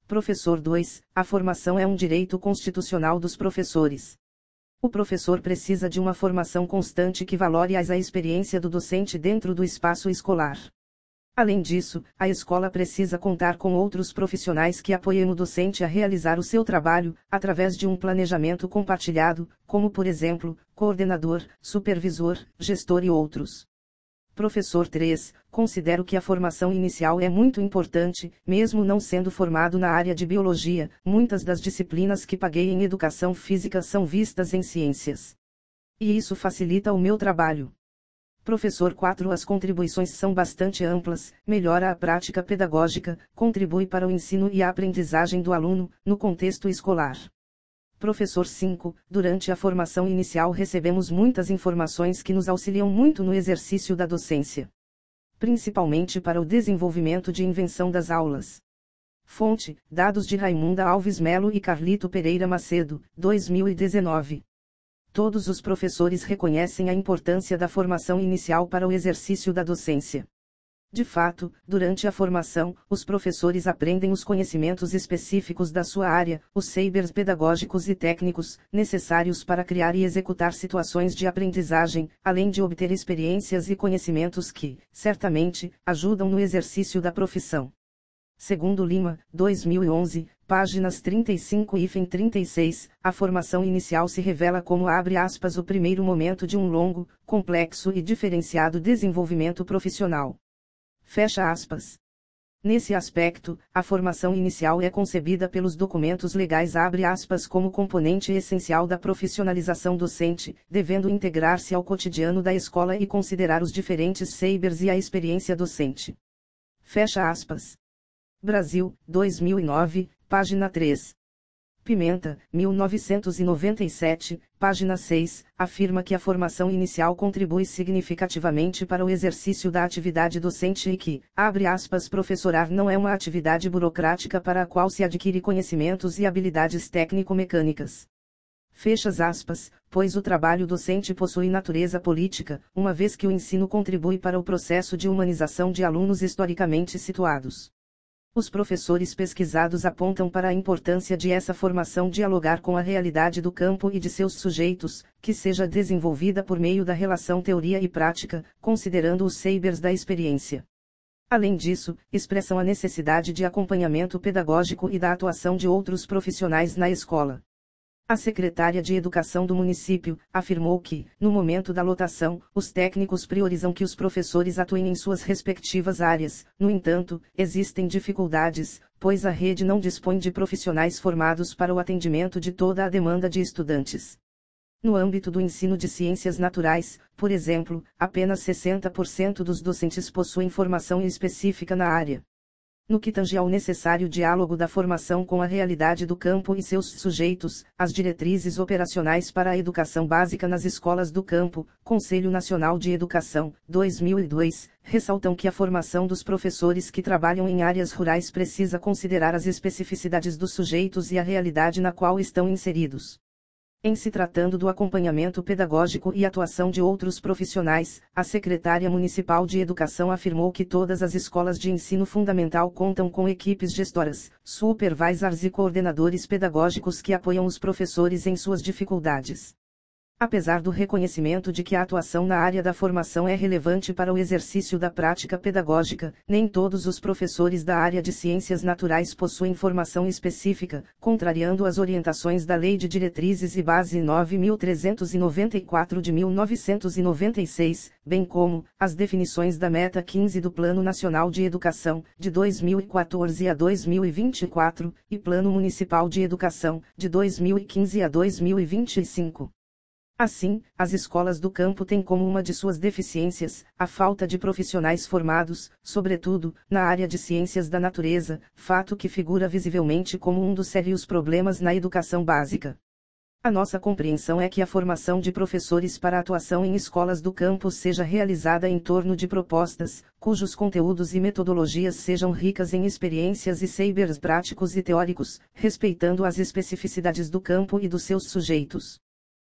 Professor dois. A formação é um direito constitucional dos professores. O professor precisa de uma formação constante que valore a experiência do docente dentro do espaço escolar. Além disso, a escola precisa contar com outros profissionais que apoiem o docente a realizar o seu trabalho, através de um planejamento compartilhado, como por exemplo, coordenador, supervisor, gestor e outros. Professor três. Considero que a formação inicial é muito importante, mesmo não sendo formado na área de biologia, muitas das disciplinas que paguei em educação física são vistas em ciências. E isso facilita o meu trabalho. Professor quatro. As contribuições são bastante amplas, melhora a prática pedagógica, contribui para o ensino e a aprendizagem do aluno, no contexto escolar. Professor cinco. Durante a formação inicial recebemos muitas informações que nos auxiliam muito no exercício da docência. Principalmente para o desenvolvimento de invenção das aulas. Fonte: dados de Raimunda Alves Melo e Carlito Pereira Macedo, dois mil e dezenove. Todos os professores reconhecem a importância da formação inicial para o exercício da docência. De fato, durante a formação, os professores aprendem os conhecimentos específicos da sua área, os saberes pedagógicos e técnicos, necessários para criar e executar situações de aprendizagem, além de obter experiências e conhecimentos que, certamente, ajudam no exercício da profissão. Segundo Lima, dois mil e onze, páginas trinta e cinco e trinta e seis, a formação inicial se revela como abre aspas o primeiro momento de um longo, complexo e diferenciado desenvolvimento profissional. Fecha aspas. Nesse aspecto, a formação inicial é concebida pelos documentos legais abre aspas como componente essencial da profissionalização docente, devendo integrar-se ao cotidiano da escola e considerar os diferentes saberes e a experiência docente. Fecha aspas. Brasil, dois mil e nove, página três. Pimenta, mil novecentos e noventa e sete, página seis, afirma que a formação inicial contribui significativamente para o exercício da atividade docente e que, abre aspas, professorar não é uma atividade burocrática para a qual se adquire conhecimentos e habilidades técnico-mecânicas. Fechas aspas, pois o trabalho docente possui natureza política, uma vez que o ensino contribui para o processo de humanização de alunos historicamente situados. Os professores pesquisados apontam para a importância de essa formação dialogar com a realidade do campo e de seus sujeitos, que seja desenvolvida por meio da relação teoria e prática, considerando os saberes da experiência. Além disso, expressam a necessidade de acompanhamento pedagógico e da atuação de outros profissionais na escola. A secretária de Educação do município afirmou que, no momento da lotação, os técnicos priorizam que os professores atuem em suas respectivas áreas. No entanto, existem dificuldades, pois a rede não dispõe de profissionais formados para o atendimento de toda a demanda de estudantes. No âmbito do ensino de ciências naturais, por exemplo, apenas sessenta por cento dos docentes possuem formação específica na área. No que tange ao necessário diálogo da formação com a realidade do campo e seus sujeitos, as diretrizes operacionais para a educação básica nas escolas do campo, Conselho Nacional de Educação, dois mil e dois, ressaltam que a formação dos professores que trabalham em áreas rurais precisa considerar as especificidades dos sujeitos e a realidade na qual estão inseridos. Em se tratando do acompanhamento pedagógico e atuação de outros profissionais, a secretária municipal de Educação afirmou que todas as escolas de ensino fundamental contam com equipes gestoras, supervisors e coordenadores pedagógicos que apoiam os professores em suas dificuldades. Apesar do reconhecimento de que a atuação na área da formação é relevante para o exercício da prática pedagógica, nem todos os professores da área de ciências naturais possuem formação específica, contrariando as orientações da Lei de Diretrizes e Base nove mil trezentos e noventa e quatro de mil novecentos e noventa e seis, bem como as definições da Meta quinze do Plano Nacional de Educação, de dois mil e quatorze a dois mil e vinte e quatro, e Plano Municipal de Educação, de dois mil e quinze a dois mil e vinte e cinco. Assim, as escolas do campo têm como uma de suas deficiências, a falta de profissionais formados, sobretudo, na área de ciências da natureza, fato que figura visivelmente como um dos sérios problemas na educação básica. A nossa compreensão é que a formação de professores para a atuação em escolas do campo seja realizada em torno de propostas, cujos conteúdos e metodologias sejam ricas em experiências e saberes práticos e teóricos, respeitando as especificidades do campo e dos seus sujeitos.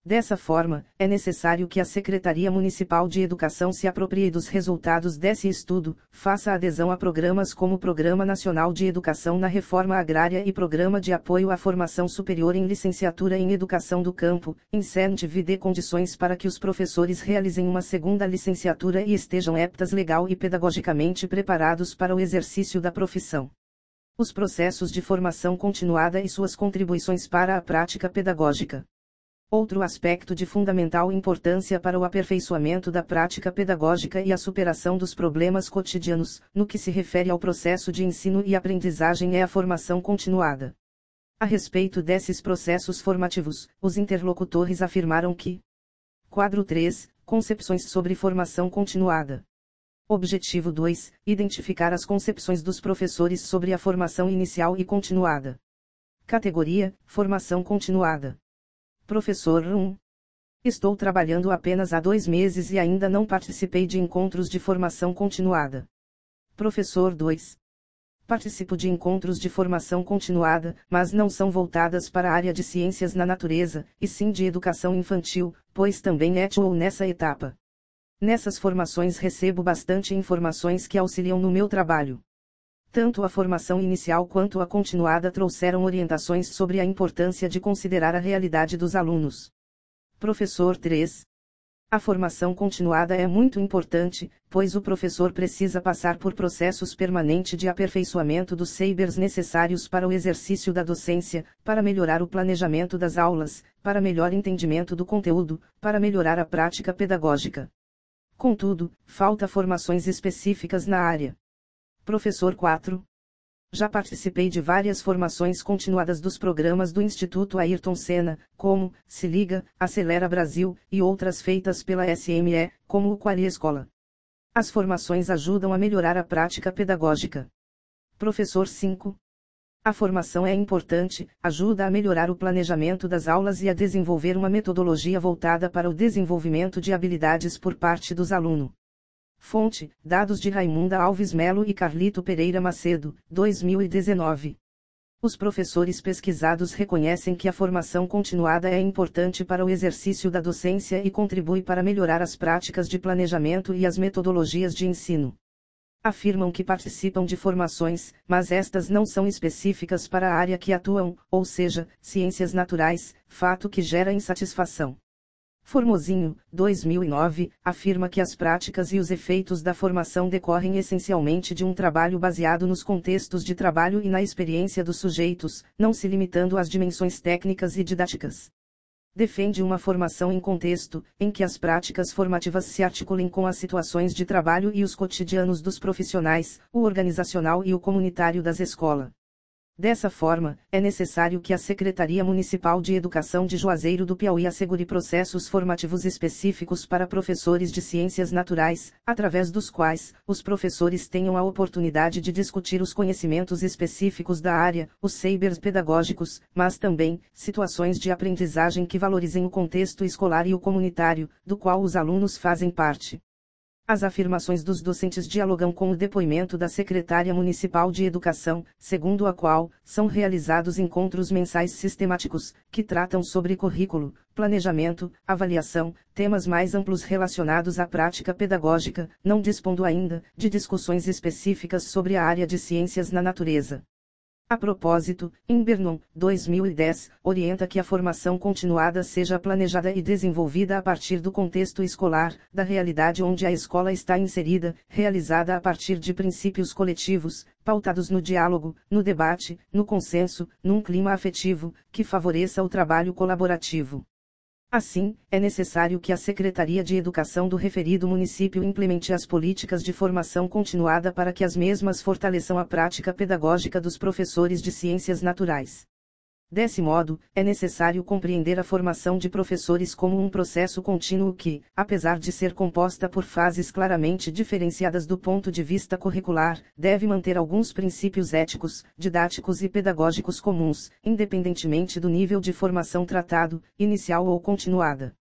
Dessa forma, é necessário que a Secretaria Municipal de Educação se aproprie dos resultados desse estudo, faça adesão a programas como o Programa Nacional de Educação na Reforma Agrária e Programa de Apoio à Formação Superior em Licenciatura em Educação do Campo, incentive e dê condições para que os professores realizem uma segunda licenciatura e estejam aptas legal e pedagogicamente preparados para o exercício da profissão. Os processos de formação continuada e suas contribuições para a prática pedagógica. Outro aspecto de fundamental importância para o aperfeiçoamento da prática pedagógica e a superação dos problemas cotidianos, no que se refere ao processo de ensino e aprendizagem, é a formação continuada. A respeito desses processos formativos, os interlocutores afirmaram que: Quadro três, Concepções sobre formação continuada. Objetivo dois, Identificar as concepções dos professores sobre a formação inicial e continuada. Categoria: Formação continuada. Professor um. Estou trabalhando apenas há dois meses e ainda não participei de encontros de formação continuada. Professor dois. Participo de encontros de formação continuada, mas não são voltadas para a área de ciências na natureza, e sim de educação infantil, pois também atuo nessa etapa. Nessas formações recebo bastante informações que auxiliam no meu trabalho. Tanto a formação inicial quanto a continuada trouxeram orientações sobre a importância de considerar a realidade dos alunos. Professor três. A formação continuada é muito importante, pois o professor precisa passar por processos permanentes de aperfeiçoamento dos saberes necessários para o exercício da docência, para melhorar o planejamento das aulas, para melhor entendimento do conteúdo, para melhorar a prática pedagógica. Contudo, falta formações específicas na área. Professor quatro. Já participei de várias formações continuadas dos programas do Instituto Ayrton Senna, como Se Liga, Acelera Brasil, e outras feitas pela S M E, como o Quali Escola. As formações ajudam a melhorar a prática pedagógica. Professor cinco. A formação é importante, ajuda a melhorar o planejamento das aulas e a desenvolver uma metodologia voltada para o desenvolvimento de habilidades por parte dos alunos. Fonte: dados de Raimunda Alves Melo e Carlito Pereira Macedo, dois mil e dezenove. Os professores pesquisados reconhecem que a formação continuada é importante para o exercício da docência e contribui para melhorar as práticas de planejamento e as metodologias de ensino. Afirmam que participam de formações, mas estas não são específicas para a área que atuam, ou seja, ciências naturais, fato que gera insatisfação. Formosinho, dois mil e nove, afirma que as práticas e os efeitos da formação decorrem essencialmente de um trabalho baseado nos contextos de trabalho e na experiência dos sujeitos, não se limitando às dimensões técnicas e didáticas. Defende uma formação em contexto, em que as práticas formativas se articulem com as situações de trabalho e os cotidianos dos profissionais, o organizacional e o comunitário das escolas. Dessa forma, é necessário que a Secretaria Municipal de Educação de Juazeiro do Piauí assegure processos formativos específicos para professores de ciências naturais, através dos quais, os professores tenham a oportunidade de discutir os conhecimentos específicos da área, os saberes pedagógicos, mas também, situações de aprendizagem que valorizem o contexto escolar e o comunitário, do qual os alunos fazem parte. As afirmações dos docentes dialogam com o depoimento da secretária municipal de educação, segundo a qual, são realizados encontros mensais sistemáticos, que tratam sobre currículo, planejamento, avaliação, temas mais amplos relacionados à prática pedagógica, não dispondo ainda, de discussões específicas sobre a área de ciências na natureza. A propósito, Inbernon, dois mil e dez, orienta que a formação continuada seja planejada e desenvolvida a partir do contexto escolar, da realidade onde a escola está inserida, realizada a partir de princípios coletivos, pautados no diálogo, no debate, no consenso, num clima afetivo, que favoreça o trabalho colaborativo. Assim, é necessário que a Secretaria de Educação do referido município implemente as políticas de formação continuada para que as mesmas fortaleçam a prática pedagógica dos professores de ciências naturais. Desse modo, é necessário compreender a formação de professores como um processo contínuo que, apesar de ser composta por fases claramente diferenciadas do ponto de vista curricular, deve manter alguns princípios éticos, didáticos e pedagógicos comuns, independentemente do nível de formação tratado, inicial ou continuada.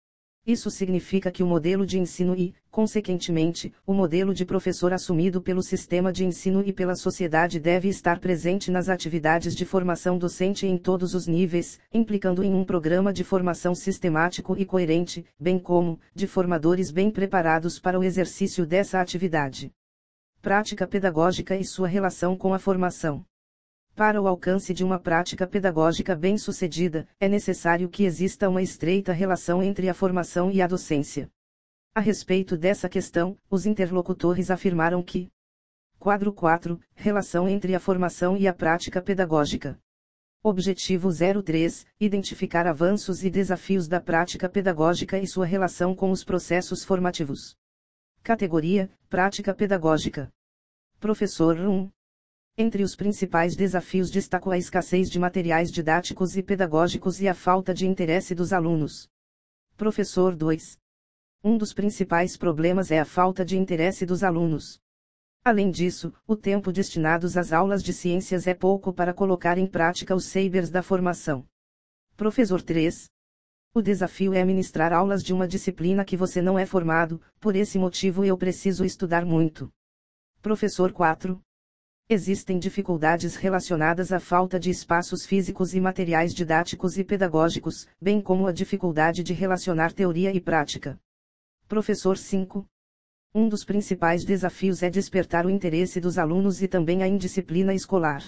Isso significa que o modelo de ensino e, consequentemente, o modelo de professor assumido pelo sistema de ensino e pela sociedade deve estar presente nas atividades de formação docente em todos os níveis, implicando em um programa de formação sistemático e coerente, bem como, de formadores bem preparados para o exercício dessa atividade. Prática pedagógica e sua relação com a formação. Para o alcance de uma prática pedagógica bem-sucedida, é necessário que exista uma estreita relação entre a formação e a docência. A respeito dessa questão, os interlocutores afirmaram que: Quadro quatro, Relação entre a formação e a prática pedagógica. Objetivo zero três, Identificar avanços e desafios da prática pedagógica e sua relação com os processos formativos. Categoria: Prática pedagógica. Professor um. Entre os principais desafios destaco a escassez de materiais didáticos e pedagógicos e a falta de interesse dos alunos. Professor dois. Um dos principais problemas é a falta de interesse dos alunos. Além disso, o tempo destinado às aulas de ciências é pouco para colocar em prática os saberes da formação. Professor três. O desafio é ministrar aulas de uma disciplina que você não é formado, por esse motivo eu preciso estudar muito. Professor quatro. Existem dificuldades relacionadas à falta de espaços físicos e materiais didáticos e pedagógicos, bem como a dificuldade de relacionar teoria e prática. Professor cinco. Um dos principais desafios é despertar o interesse dos alunos e também a indisciplina escolar.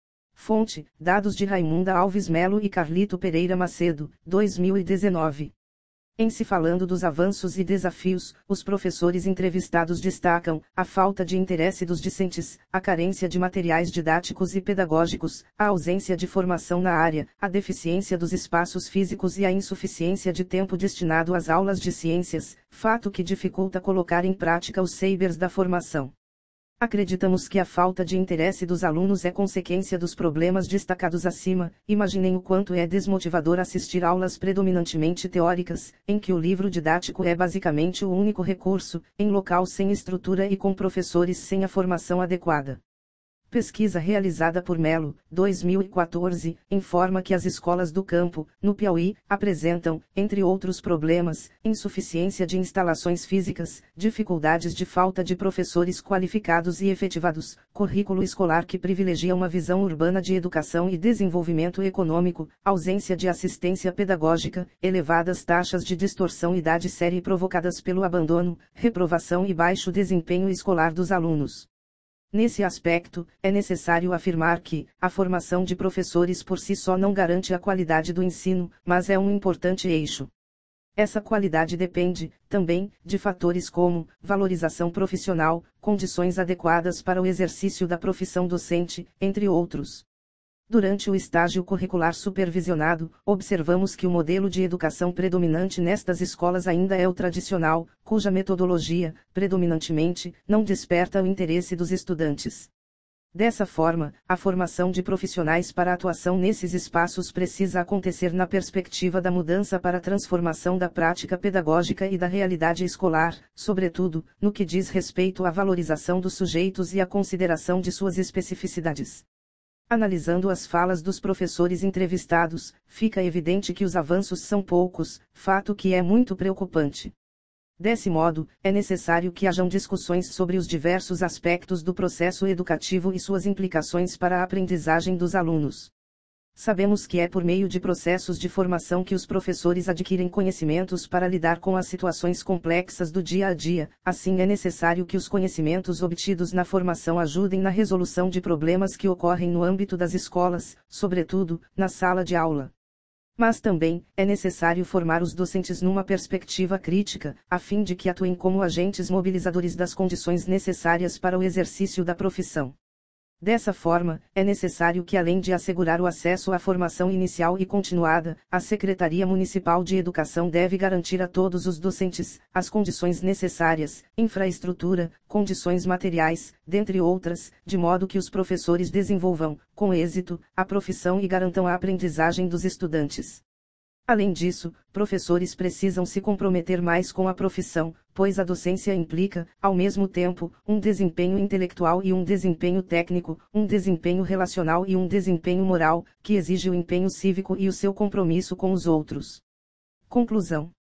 Fonte: dados de Raimunda Alves Melo e Carlito Pereira Macedo, dois mil e dezenove. Em se falando dos avanços e desafios, os professores entrevistados destacam a falta de interesse dos discentes, a carência de materiais didáticos e pedagógicos, a ausência de formação na área, a deficiência dos espaços físicos e a insuficiência de tempo destinado às aulas de ciências, fato que dificulta colocar em prática os saberes da formação. Acreditamos que a falta de interesse dos alunos é consequência dos problemas destacados acima. Imaginem o quanto é desmotivador assistir aulas predominantemente teóricas, em que o livro didático é basicamente o único recurso, em local sem estrutura e com professores sem a formação adequada. Pesquisa realizada por Melo, dois mil e quatorze, informa que as escolas do campo, no Piauí, apresentam, entre outros problemas, insuficiência de instalações físicas, dificuldades de falta de professores qualificados e efetivados, currículo escolar que privilegia uma visão urbana de educação e desenvolvimento econômico, ausência de assistência pedagógica, elevadas taxas de distorção idade série provocadas pelo abandono, reprovação e baixo desempenho escolar dos alunos. Nesse aspecto, é necessário afirmar que, a formação de professores por si só não garante a qualidade do ensino, mas é um importante eixo. Essa qualidade depende, também, de fatores como, valorização profissional, condições adequadas para o exercício da profissão docente, entre outros. Durante o estágio curricular supervisionado, observamos que o modelo de educação predominante nestas escolas ainda é o tradicional, cuja metodologia, predominantemente, não desperta o interesse dos estudantes. Dessa forma, a formação de profissionais para a atuação nesses espaços precisa acontecer na perspectiva da mudança para a transformação da prática pedagógica e da realidade escolar, sobretudo, no que diz respeito à valorização dos sujeitos e à consideração de suas especificidades. Analisando as falas dos professores entrevistados, fica evidente que os avanços são poucos, fato que é muito preocupante. Desse modo, é necessário que hajam discussões sobre os diversos aspectos do processo educativo e suas implicações para a aprendizagem dos alunos. Sabemos que é por meio de processos de formação que os professores adquirem conhecimentos para lidar com as situações complexas do dia a dia, assim é necessário que os conhecimentos obtidos na formação ajudem na resolução de problemas que ocorrem no âmbito das escolas, sobretudo, na sala de aula. Mas também, é necessário formar os docentes numa perspectiva crítica, a fim de que atuem como agentes mobilizadores das condições necessárias para o exercício da profissão. Dessa forma, é necessário que além de assegurar o acesso à formação inicial e continuada, a Secretaria Municipal de Educação deve garantir a todos os docentes, as condições necessárias, infraestrutura, condições materiais, dentre outras, de modo que os professores desenvolvam, com êxito, a profissão e garantam a aprendizagem dos estudantes. Além disso, professores precisam se comprometer mais com a profissão, pois a docência implica, ao mesmo tempo, um desempenho intelectual e um desempenho técnico, um desempenho relacional e um desempenho moral, que exige o empenho cívico e o seu compromisso com os outros. Conclusão.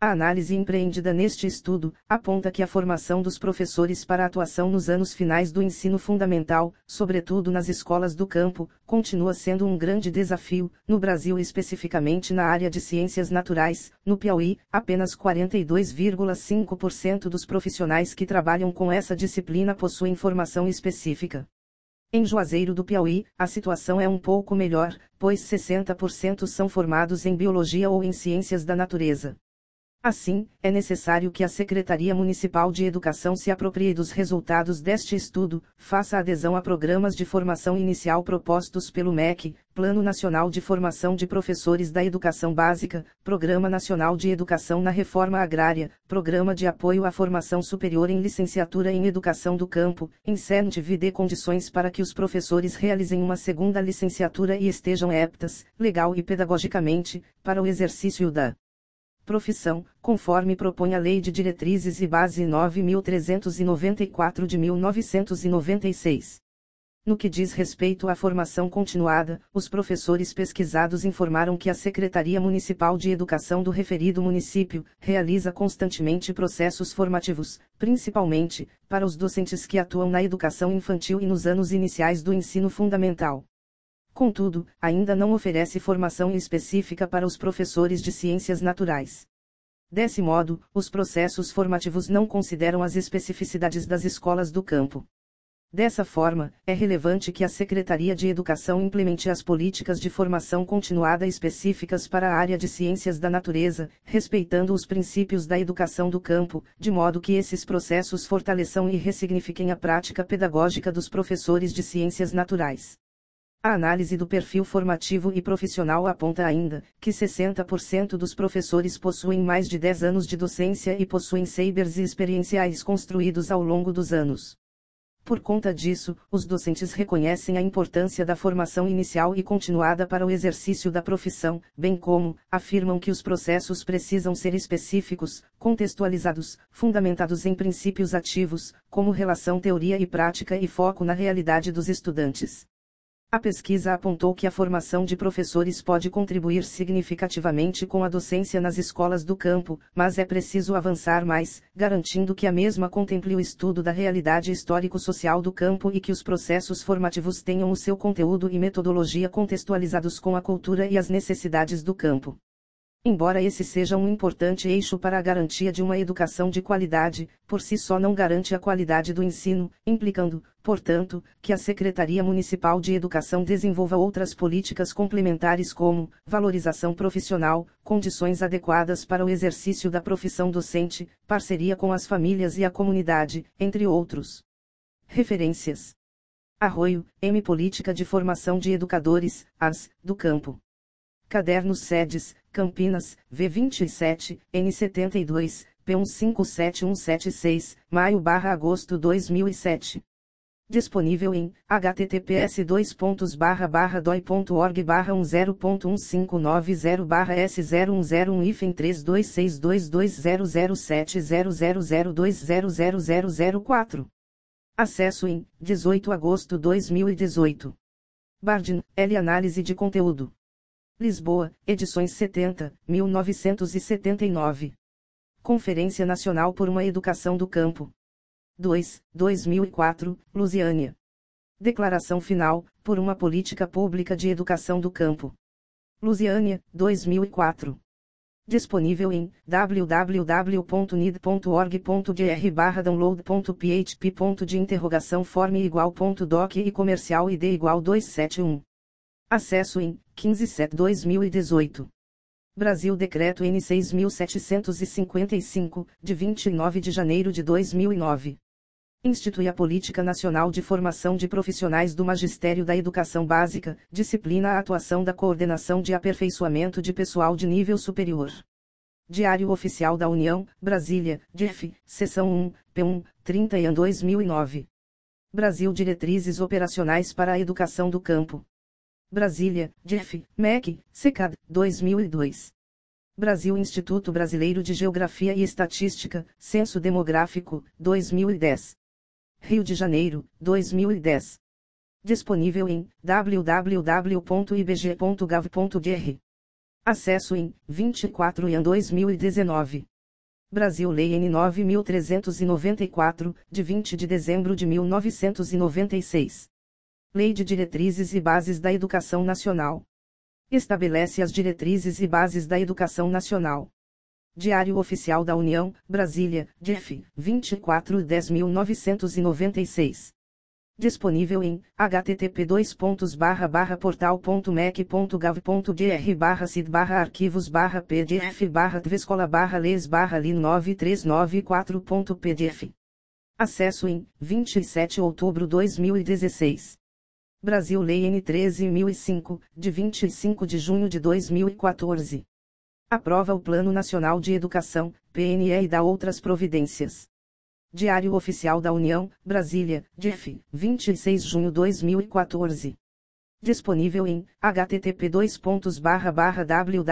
A análise empreendida neste estudo aponta que a formação dos professores para a atuação nos anos finais do ensino fundamental, sobretudo nas escolas do campo, continua sendo um grande desafio. No Brasil, especificamente na área de ciências naturais, no Piauí, apenas quarenta e dois vírgula cinco por cento dos profissionais que trabalham com essa disciplina possuem formação específica. Em Juazeiro do Piauí, a situação é um pouco melhor, pois sessenta por cento são formados em biologia ou em ciências da natureza. Assim, é necessário que a Secretaria Municipal de Educação se aproprie dos resultados deste estudo, faça adesão a programas de formação inicial propostos pelo M E C, Plano Nacional de Formação de Professores da Educação Básica, Programa Nacional de Educação na Reforma Agrária, Programa de Apoio à Formação Superior em Licenciatura em Educação do Campo, incentive e dê condições para que os professores realizem uma segunda licenciatura e estejam aptas, legal e pedagogicamente, para o exercício da profissão, conforme propõe a Lei de Diretrizes e Base nove mil trezentos e noventa e quatro de mil novecentos e noventa e seis. No que diz respeito à formação continuada, os professores pesquisados informaram que a Secretaria Municipal de Educação do referido município realiza constantemente processos formativos, principalmente para os docentes que atuam na educação infantil e nos anos iniciais do ensino fundamental. Contudo, ainda não oferece formação específica para os professores de ciências naturais. Desse modo, os processos formativos não consideram as especificidades das escolas do campo. Dessa forma, é relevante que a Secretaria de Educação implemente as políticas de formação continuada específicas para a área de ciências da natureza, respeitando os princípios da educação do campo, de modo que esses processos fortaleçam e ressignifiquem a prática pedagógica dos professores de ciências naturais. A análise do perfil formativo e profissional aponta ainda que sessenta por cento dos professores possuem mais de dez anos de docência e possuem saberes experienciais construídos ao longo dos anos. Por conta disso, os docentes reconhecem a importância da formação inicial e continuada para o exercício da profissão, bem como afirmam que os processos precisam ser específicos, contextualizados, fundamentados em princípios ativos, como relação teoria e prática e foco na realidade dos estudantes. A pesquisa apontou que a formação de professores pode contribuir significativamente com a docência nas escolas do campo, mas é preciso avançar mais, garantindo que a mesma contemple o estudo da realidade histórico-social do campo e que os processos formativos tenham o seu conteúdo e metodologia contextualizados com a cultura e as necessidades do campo. Embora esse seja um importante eixo para a garantia de uma educação de qualidade, por si só não garante a qualidade do ensino, implicando, portanto, que a Secretaria Municipal de Educação desenvolva outras políticas complementares como valorização profissional, condições adequadas para o exercício da profissão docente, parceria com as famílias e a comunidade, entre outros. Referências: Arroio, M. Política de Formação de Educadores, A S, do Campo. Cadernos Sedes, Campinas, V vinte e sete, N setenta e dois, P um cinco sete um sete seis, maio barra agosto dois mil e sete. Disponível em https dois pontos barra barra doi ponto org barra um zero ponto um cinco nove zero barra S zero um zero um hífen três dois seis dois dois zero zero sete zero zero zero dois zero zero zero zero quatro. Acesso em dezoito de agosto de dois mil e dezoito. Bardin, L. Análise de conteúdo. Lisboa, edições setenta, mil novecentos e setenta e nove. Conferência Nacional por uma Educação do Campo. dois, dois mil e quatro, Lusiânia. Declaração Final, por uma Política Pública de Educação do Campo. Lusiânia, dois mil e quatro. Disponível em w w w ponto n i d ponto org ponto b r barra download ponto p h p ponto de interrogação form igual ponto doc e comercial id igual duzentos e setenta e um. Acesso em quinze de setembro de dois mil e dezoito. Brasil Decreto N seis mil setecentos e cinquenta e cinco, de vinte e nove de janeiro de dois mil e nove. Institui a Política Nacional de Formação de Profissionais do Magistério da Educação Básica, disciplina a atuação da Coordenação de Aperfeiçoamento de Pessoal de Nível Superior. Diário Oficial da União, Brasília, D F, Seção um, P um, trinta de dois mil e nove. Brasil Diretrizes Operacionais para a Educação do Campo. Brasília, D F, M E C, SECAD, dois mil e dois. Brasil Instituto Brasileiro de Geografia e Estatística, Censo Demográfico, dois mil e dez. Rio de Janeiro, dois mil e dez. Disponível em w w w ponto i b g ponto gov ponto b r. Acesso em vinte e quatro de dois mil e dezenove. Brasil Lei N nove mil trezentos e noventa e quatro, de vinte de dezembro de mil novecentos e noventa e seis. Lei de Diretrizes e Bases da Educação Nacional. Estabelece as diretrizes e bases da educação nacional. Diário Oficial da União, Brasília, D F, vinte e quatro de dez de mil novecentos e noventa e seis. Disponível em http dois pontos barra barra portal ponto mec ponto gov ponto br barra cid barra arquivos barra pdf barra tvescola barra les barra lin nove três nove quatro ponto pdf. Acesso em vinte e sete de outubro de dois mil e dezesseis. Brasil Lei N treze mil e cinco, de vinte e cinco de junho de dois mil e quatorze. Aprova o Plano Nacional de Educação, P N E, e dá outras providências. Diário Oficial da União, Brasília, D F, vinte e seis de junho de dois mil e quatorze. Disponível em http dois pontos barra barra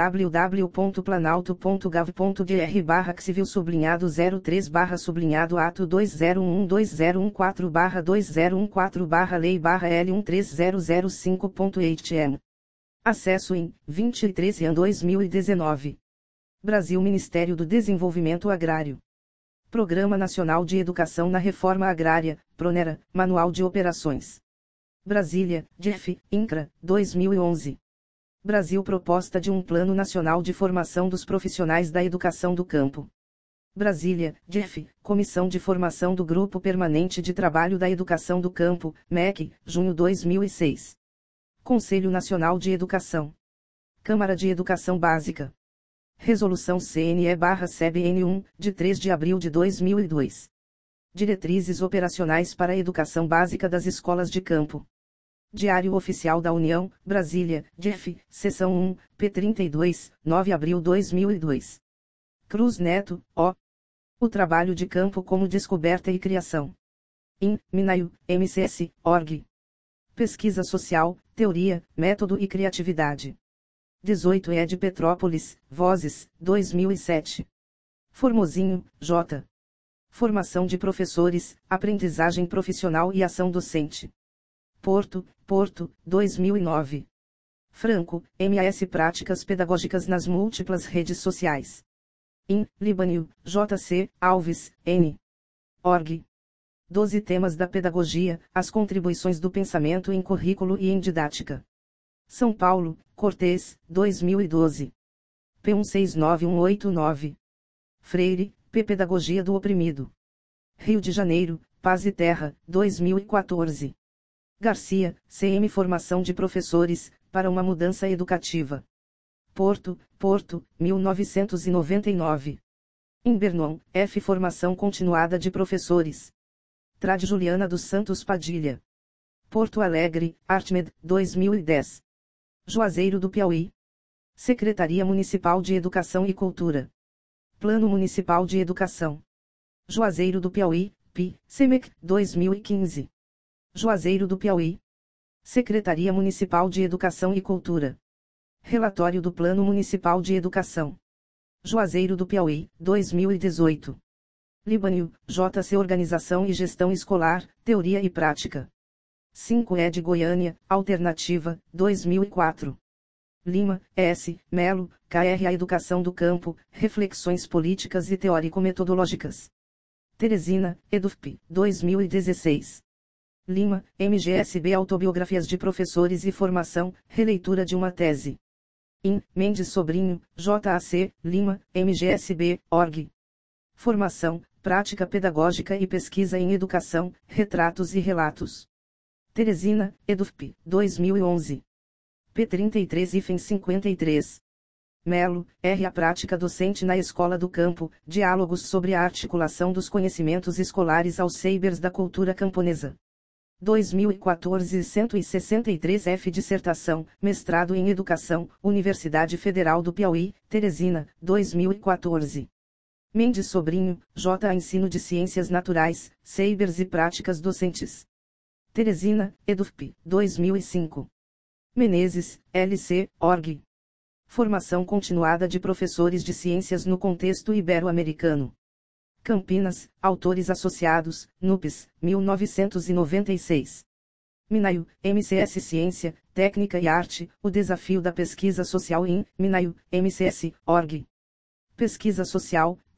www ponto planalto ponto gov ponto br barra civil sublinhado zero três barra sublinhado ato dois zero um dois zero um quatro barra dois zero um quatro barra lei barra L um três zero zero cinco ponto H M. Acesso em vinte e três de dois mil e dezenove. Brasil Ministério do Desenvolvimento Agrário. Programa Nacional de Educação na Reforma Agrária, PRONERA, Manual de Operações. Brasília, D F, INCRA, dois mil e onze. Brasil Proposta de um Plano Nacional de Formação dos Profissionais da Educação do Campo. Brasília, D F, Comissão de Formação do Grupo Permanente de Trabalho da Educação do Campo, M E C, junho de dois mil e seis. Conselho Nacional de Educação. Câmara de Educação Básica. Resolução C N E/C B N um, de três de abril de dois mil e dois. Diretrizes operacionais para a educação básica das escolas de campo. Diário Oficial da União, Brasília, D F, Seção um, P trinta e dois, nove de abril de dois mil e dois. Cruz Neto, O. O trabalho de campo como descoberta e criação. In, Minaio, M C S, org. Pesquisa Social, Teoria, Método e Criatividade. dezoito E de Petrópolis, Vozes, dois mil e sete. Formosinho, J. Formação de professores, aprendizagem profissional e ação docente. Porto, Porto, dois mil e nove. Franco, M A S Práticas Pedagógicas nas múltiplas redes sociais. In, Libânio, J C, Alves, N. org. doze Temas da Pedagogia, as contribuições do pensamento em currículo e em didática. São Paulo, Cortês, dois mil e doze. P um seis nove um oito nove. Freire, P. Pedagogia do Oprimido. Rio de Janeiro, Paz e Terra, dois mil e quatorze. Garcia, C M Formação de Professores, para uma Mudança Educativa. Porto, Porto, mil novecentos e noventa e nove. Inbernon, F. Formação Continuada de Professores. Trad Juliana dos Santos Padilha. Porto Alegre, Artmed, dois mil e dez. Juazeiro do Piauí. Secretaria Municipal de Educação e Cultura. Plano Municipal de Educação. Juazeiro do Piauí, P I, SEMEC, dois mil e quinze. Juazeiro do Piauí. Secretaria Municipal de Educação e Cultura. Relatório do Plano Municipal de Educação. Juazeiro do Piauí, dois mil e dezoito. Libânio, J C Organização e Gestão Escolar, Teoria e Prática. cinco E de Goiânia, Alternativa, dois mil e quatro. Lima, S. Melo, K R A Educação do Campo, Reflexões Políticas e Teórico-Metodológicas. Teresina, EduFP, dois mil e dezesseis. Lima, M G S B Autobiografias de Professores e Formação, Releitura de uma Tese. In, Mendes Sobrinho, J A C, Lima, M G S B, org. Formação, Prática Pedagógica e Pesquisa em Educação, Retratos e Relatos. Teresina, EduFP, dois mil e onze. P trinta e três hífen cinquenta e três. Melo, R. A Prática Docente na Escola do Campo, Diálogos sobre a Articulação dos Conhecimentos Escolares aos Sabers da Cultura Camponesa. dois mil e quatorze cento e sessenta e três F. Dissertação, Mestrado em Educação, Universidade Federal do Piauí, Teresina, dois mil e quatorze. Mendes Sobrinho, J. A Ensino de Ciências Naturais, Sabers e Práticas Docentes. Teresina, EduFP, dois mil e cinco. Menezes, L C, org. Formação Continuada de Professores de Ciências no Contexto Ibero-Americano. Campinas, Autores Associados, NUPES, mil novecentos e noventa e seis. Minaio, M C S Ciência, Técnica e Arte, o Desafio da Pesquisa Social em, Minaio, M C S, org. Pesquisa Social,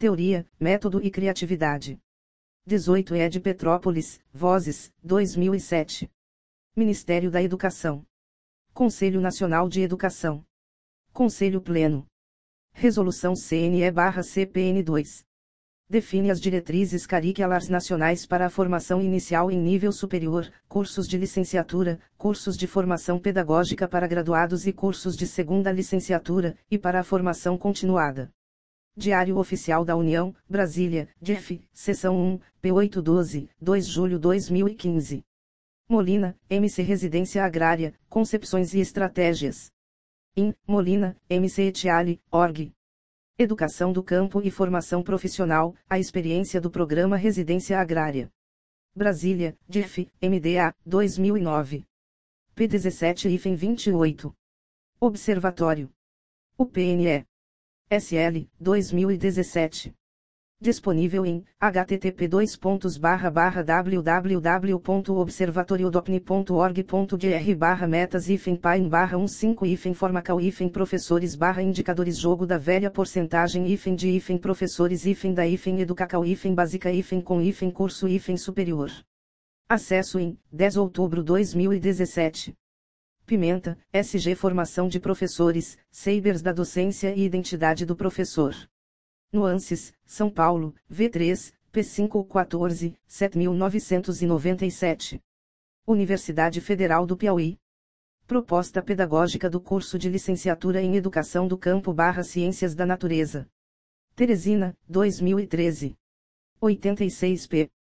Teoria, Método e Criatividade. dezoito Ed Petrópolis, Vozes, dois mil e sete. Ministério da Educação. Conselho Nacional de Educação. Conselho Pleno. Resolução C N E/C P N dois. Define as diretrizes curriculares nacionais para a formação inicial em nível superior, cursos de licenciatura, cursos de formação pedagógica para graduados e cursos de segunda licenciatura, e para a formação continuada. Diário Oficial da União, Brasília, D F, Seção um, P oitocentos e doze, dois de julho de dois mil e quinze. Molina, M C Residência Agrária, Concepções e Estratégias. In, Molina, M C Etiale, org. Educação do Campo e Formação Profissional, a experiência do Programa Residência Agrária. Brasília, D F, M D A, dois mil e nove. P dezessete vinte e oito. Observatório. U P N E. S L, dois mil e dezessete. Disponível em h t t p dois pontos barra barra w w w ponto observatoriodopni ponto org ponto b r barra metas hífen pain barra quinze hífen formacal hífen professores barra indicadores jogo da velha porcentagem hífen de hífen professores hífen da hífen educacal hífen básica hífen com hífen curso hífen superior. Acesso em dez de outubro de dois mil e dezessete. Pimenta, S G Formação de Professores, Sabers da Docência e Identidade do Professor. Nuances, São Paulo, V três, P quinhentos e quatorze, sete mil novecentos e noventa e sete. Universidade Federal do Piauí. Proposta Pedagógica do Curso de Licenciatura em Educação do Campo barra Ciências da Natureza. Teresina, dois mil e treze. oitenta e seis p.